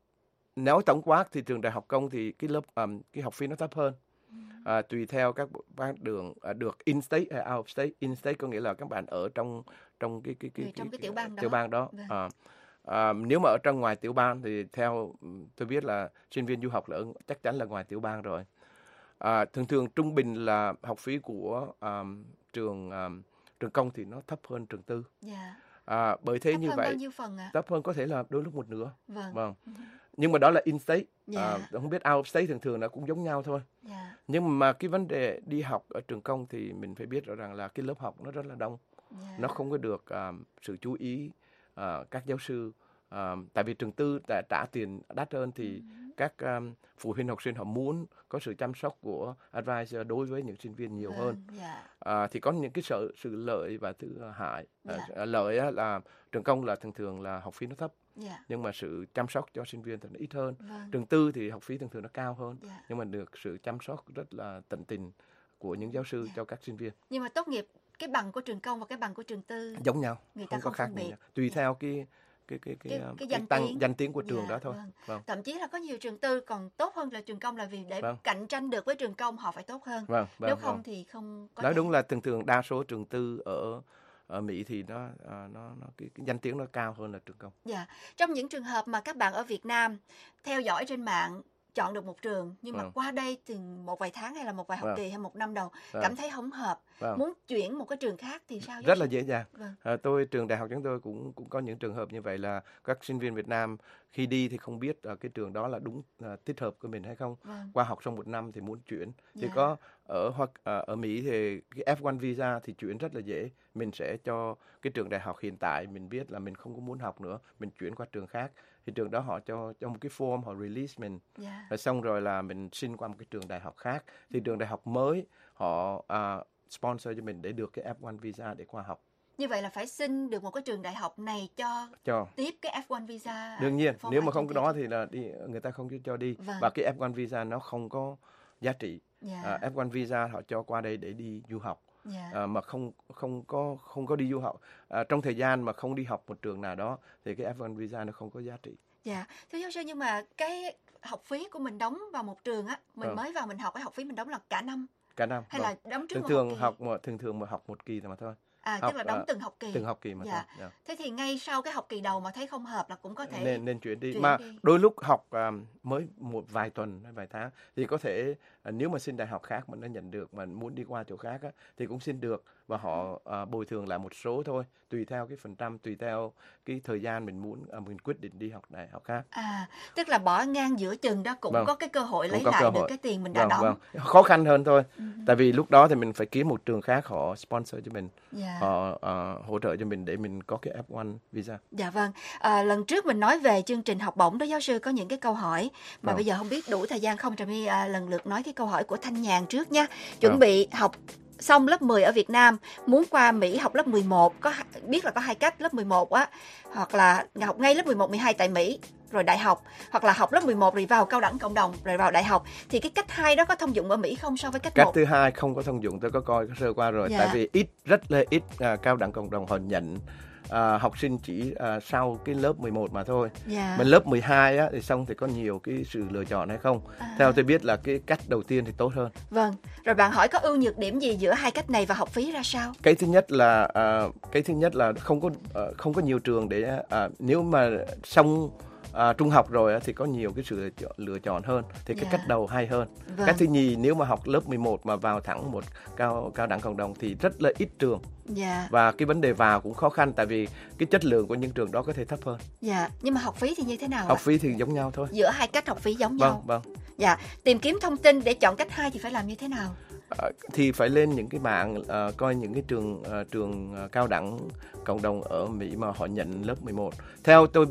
nếu tổng quát thì trường đại học công thì cái lớp um, cái học phí nó thấp hơn. Uh, tùy theo các bạn đường uh, được in state hay out of state. In state có nghĩa là các bạn ở trong trong cái cái cái, cái, trong cái, cái tiểu bang đó. Tiểu bang đó. Vâng. Uh, uh, nếu mà ở trong ngoài tiểu bang thì theo tôi biết là sinh viên du học là chắc chắn là ngoài tiểu bang rồi. Uh, thường thường trung bình là học phí của um, trường um, trường công thì nó thấp hơn trường tư. Yeah. À, bởi thế thấp như hơn vậy bao nhiêu phần ạ? Thấp hơn có thể là đôi lúc một nửa. Vâng. Vâng. Nhưng mà đó là in state. Yeah. À, không biết out of state thường thường nó cũng giống nhau thôi. Yeah. Nhưng mà cái vấn đề đi học ở trường công thì mình phải biết rõ ràng là cái lớp học nó rất là đông. Yeah. Nó không có được um, sự chú ý uh, các giáo sư. Um, tại vì trường tư đã trả tiền đắt hơn thì mm-hmm. các um, phụ huynh học sinh họ muốn có sự chăm sóc của advisor đối với những sinh viên nhiều hơn. Yeah. Uh, thì có những cái sự, sự lợi và thứ hại. Yeah. Uh, lợi á, là trường công là thường thường là học phí nó thấp. Yeah. Nhưng mà sự chăm sóc cho sinh viên thì nó ít hơn. Vâng. Trường tư thì học phí thường thường nó cao hơn. Yeah. Nhưng mà được sự chăm sóc rất là tận tình của những giáo sư yeah. cho các sinh viên. Nhưng mà tốt nghiệp cái bằng của trường công và cái bằng của trường tư giống nhau, người ta không, không có khác biệt. Tùy yeah. theo cái cái cái cái, cái, cái, cái, cái danh, tăng, tiếng. danh tiếng của trường yeah, đó thôi. Vâng. Vâng. Thậm chí là có nhiều trường tư còn tốt hơn là trường công là vì để vâng. cạnh tranh được với trường công họ phải tốt hơn. Vâng, vâng, Nếu không vâng. thì không có. Nói thể... đúng là thường thường đa số trường tư ở ở Mỹ thì nó nó nó cái, cái danh tiếng nó cao hơn là trường công. Dạ. Yeah. Trong những trường hợp mà các bạn ở Việt Nam theo dõi trên mạng chọn được một trường nhưng vâng. mà qua đây từ một vài tháng hay là một vài học vâng. kỳ hay một năm đầu vâng. cảm thấy không hợp, vâng. muốn chuyển một cái trường khác thì sao? Rất là dễ dàng. Vâng. À, tôi trường đại học chúng tôi cũng cũng có những trường hợp như vậy là các sinh viên Việt Nam khi đi thì không biết uh, cái trường đó là đúng uh, thích hợp của mình hay không. Vâng. Qua học trong một năm thì muốn chuyển. Thì yeah. có ở hoặc uh, ở Mỹ thì cái F một visa thì chuyển rất là dễ. Mình sẽ cho cái trường đại học hiện tại mình biết là mình không có muốn học nữa, mình chuyển qua trường khác. Thì trường đó họ cho cho một cái form họ release mình. Yeah. Rồi xong rồi là mình xin qua một cái trường đại học khác. Thì trường đại học mới họ uh, sponsor cho mình để được cái F một visa để qua học. Như vậy là phải xin được một cái trường đại học này cho, cho. tiếp cái F một visa. Đương nhiên, nếu mà không có đó thì là đi người ta không cho đi. Vâng. Và cái F một visa nó không có giá trị. Yeah. Uh, F một visa họ cho qua đây để đi du học. Yeah. Uh, mà không không có không có đi du học. Uh, trong thời gian mà không đi học một trường nào đó thì cái F một visa nó không có giá trị. Dạ, thưa giáo sư, nhưng mà cái học phí của mình đóng vào một trường á, mình ừ. mới vào mình học cái học phí mình đóng là cả năm. Cả năm. Hay vâng. là đóng trước thường một thường học kỳ? học một thường thường mà học một kỳ mà thôi. À, học, tức là đóng uh, từng học kỳ. Từng học kỳ mà dạ. thôi. Yeah. Thế thì ngay sau cái học kỳ đầu mà thấy không hợp là cũng có thể nên nên chuyển đi. Chuyển mà đi. Đôi lúc học um, mới một vài tuần hay vài tháng thì có thể uh, nếu mà xin đại học khác mà nó nhận được mà muốn đi qua chỗ khác á, thì cũng xin được và họ uh, bồi thường lại một số thôi, tùy theo cái phần trăm, tùy theo cái thời gian mình muốn uh, mình quyết định đi học đại học khác. À, tức là bỏ ngang giữa chừng đó cũng vâng. có cái cơ hội lấy lại lại được hội. cái tiền mình đã vâng, đóng. Vâng. Khó khăn hơn thôi. Ừ. Tại vì lúc đó thì mình phải kiếm một trường khác họ sponsor cho mình. Yeah. Họ uh, hỗ trợ cho mình để mình có cái F một visa. Dạ vâng. À, lần trước mình nói về chương trình học bổng đó giáo sư, có những cái câu hỏi mà vâng. bây giờ không biết đủ thời gian không, Trà My à, lần lượt nói cái câu hỏi của Thanh Nhàn trước nha. Chuẩn vâng. bị học xong lớp mười ở Việt Nam, muốn qua Mỹ học lớp mười một, có biết là có hai cách, lớp mười một á, hoặc là học ngay lớp mười một, mười hai tại Mỹ rồi đại học, hoặc là học lớp mười một rồi vào cao đẳng cộng đồng rồi vào đại học, thì cái cách hai đó có thông dụng ở Mỹ không so với cách, cách một? Cách thứ hai không có thông dụng, tôi có coi sơ qua rồi. Dạ. Tại vì ít rất là ít uh, cao đẳng cộng đồng họ nhận À, học sinh chỉ à, sau cái lớp mười một mà thôi. Yeah. Mà lớp mười hai á, thì xong thì có nhiều cái sự lựa chọn hay không. À. Theo tôi biết là cái cách đầu tiên thì tốt hơn. Vâng. Rồi bạn hỏi có ưu nhược điểm gì giữa hai cách này và học phí ra sao? Cái thứ nhất là à, cái thứ nhất là không có à, không có nhiều trường để à, nếu mà xong À, trung học rồi thì có nhiều cái sự lựa chọn, lựa chọn hơn thì cái yeah. cách đầu hay hơn. Vâng. Cách thứ nhì, nếu mà học lớp mười một mà vào thẳng một cao cao đẳng cộng đồng thì rất là ít trường. Yeah. Và cái vấn đề vào cũng khó khăn tại vì cái chất lượng của những trường đó có thể thấp hơn. Dạ, yeah. Nhưng mà học phí thì như thế nào Học ạ? phí thì giống nhau thôi. Giữa hai cách học phí giống vâng, nhau. Vâng, dạ. Tìm kiếm thông tin để chọn cách hai thì phải làm như thế nào? À, thì phải lên những cái mạng à, coi những cái trường à, trường à, cao đẳng cộng đồng ở Mỹ mà họ nhận lớp mười một. Theo tôi biết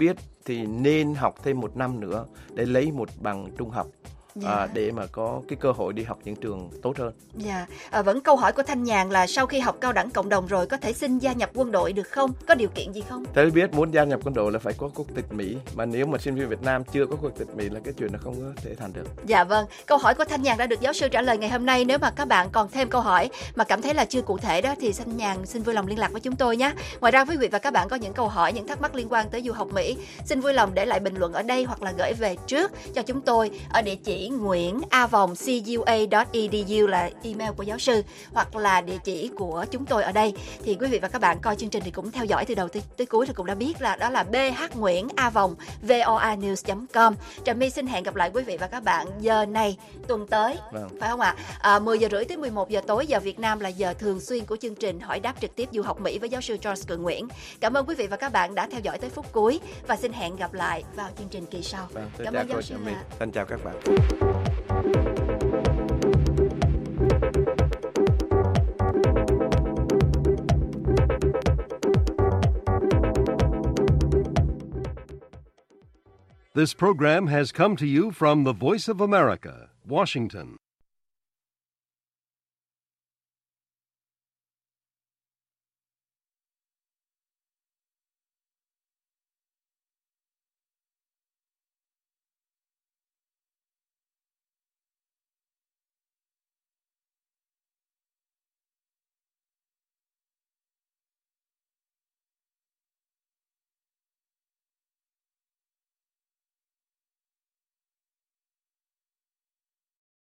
thì nên học thêm một năm nữa để lấy một bằng trung học. Dạ. À, để mà có cái cơ hội đi học những trường tốt hơn. Dạ, à, vẫn câu hỏi của Thanh Nhàn là sau khi học cao đẳng cộng đồng rồi có thể xin gia nhập quân đội được không? Có điều kiện gì không? Tôi biết muốn gia nhập quân đội là phải có quốc tịch Mỹ, mà nếu mà sinh viên Việt Nam chưa có quốc tịch Mỹ là cái chuyện nó không có thể thành được. Dạ vâng, câu hỏi của Thanh Nhàn đã được giáo sư trả lời ngày hôm nay. Nếu mà các bạn còn thêm câu hỏi mà cảm thấy là chưa cụ thể đó thì Thanh Nhàn xin vui lòng liên lạc với chúng tôi nhé. Ngoài ra quý vị và các bạn có những câu hỏi, những thắc mắc liên quan tới du học Mỹ, xin vui lòng để lại bình luận ở đây hoặc là gửi về trước cho chúng tôi ở địa chỉ Nguyễn a vòng cua chấm edu là email của giáo sư, hoặc là địa chỉ của chúng tôi ở đây. Thì quý vị và các bạn coi chương trình thì cũng theo dõi từ đầu tới, tới cuối thì cũng đã biết là đó là bhnguyễn a vòng voanews chấm com. Trà My xin hẹn gặp lại quý vị và các bạn giờ này tuần tới, vâng. phải không ạ? À, mười giờ rưỡi tới mười một giờ tối giờ Việt Nam là giờ thường xuyên của chương trình Hỏi đáp trực tiếp du học Mỹ với giáo sư Charles Cường Nguyễn. Cảm ơn quý vị và các bạn đã theo dõi tới phút cuối và xin hẹn gặp lại vào chương trình kỳ sau. Vâng, cảm ơn giáo sư. Xin chào các bạn. This program has come to you from the Voice of America, Washington.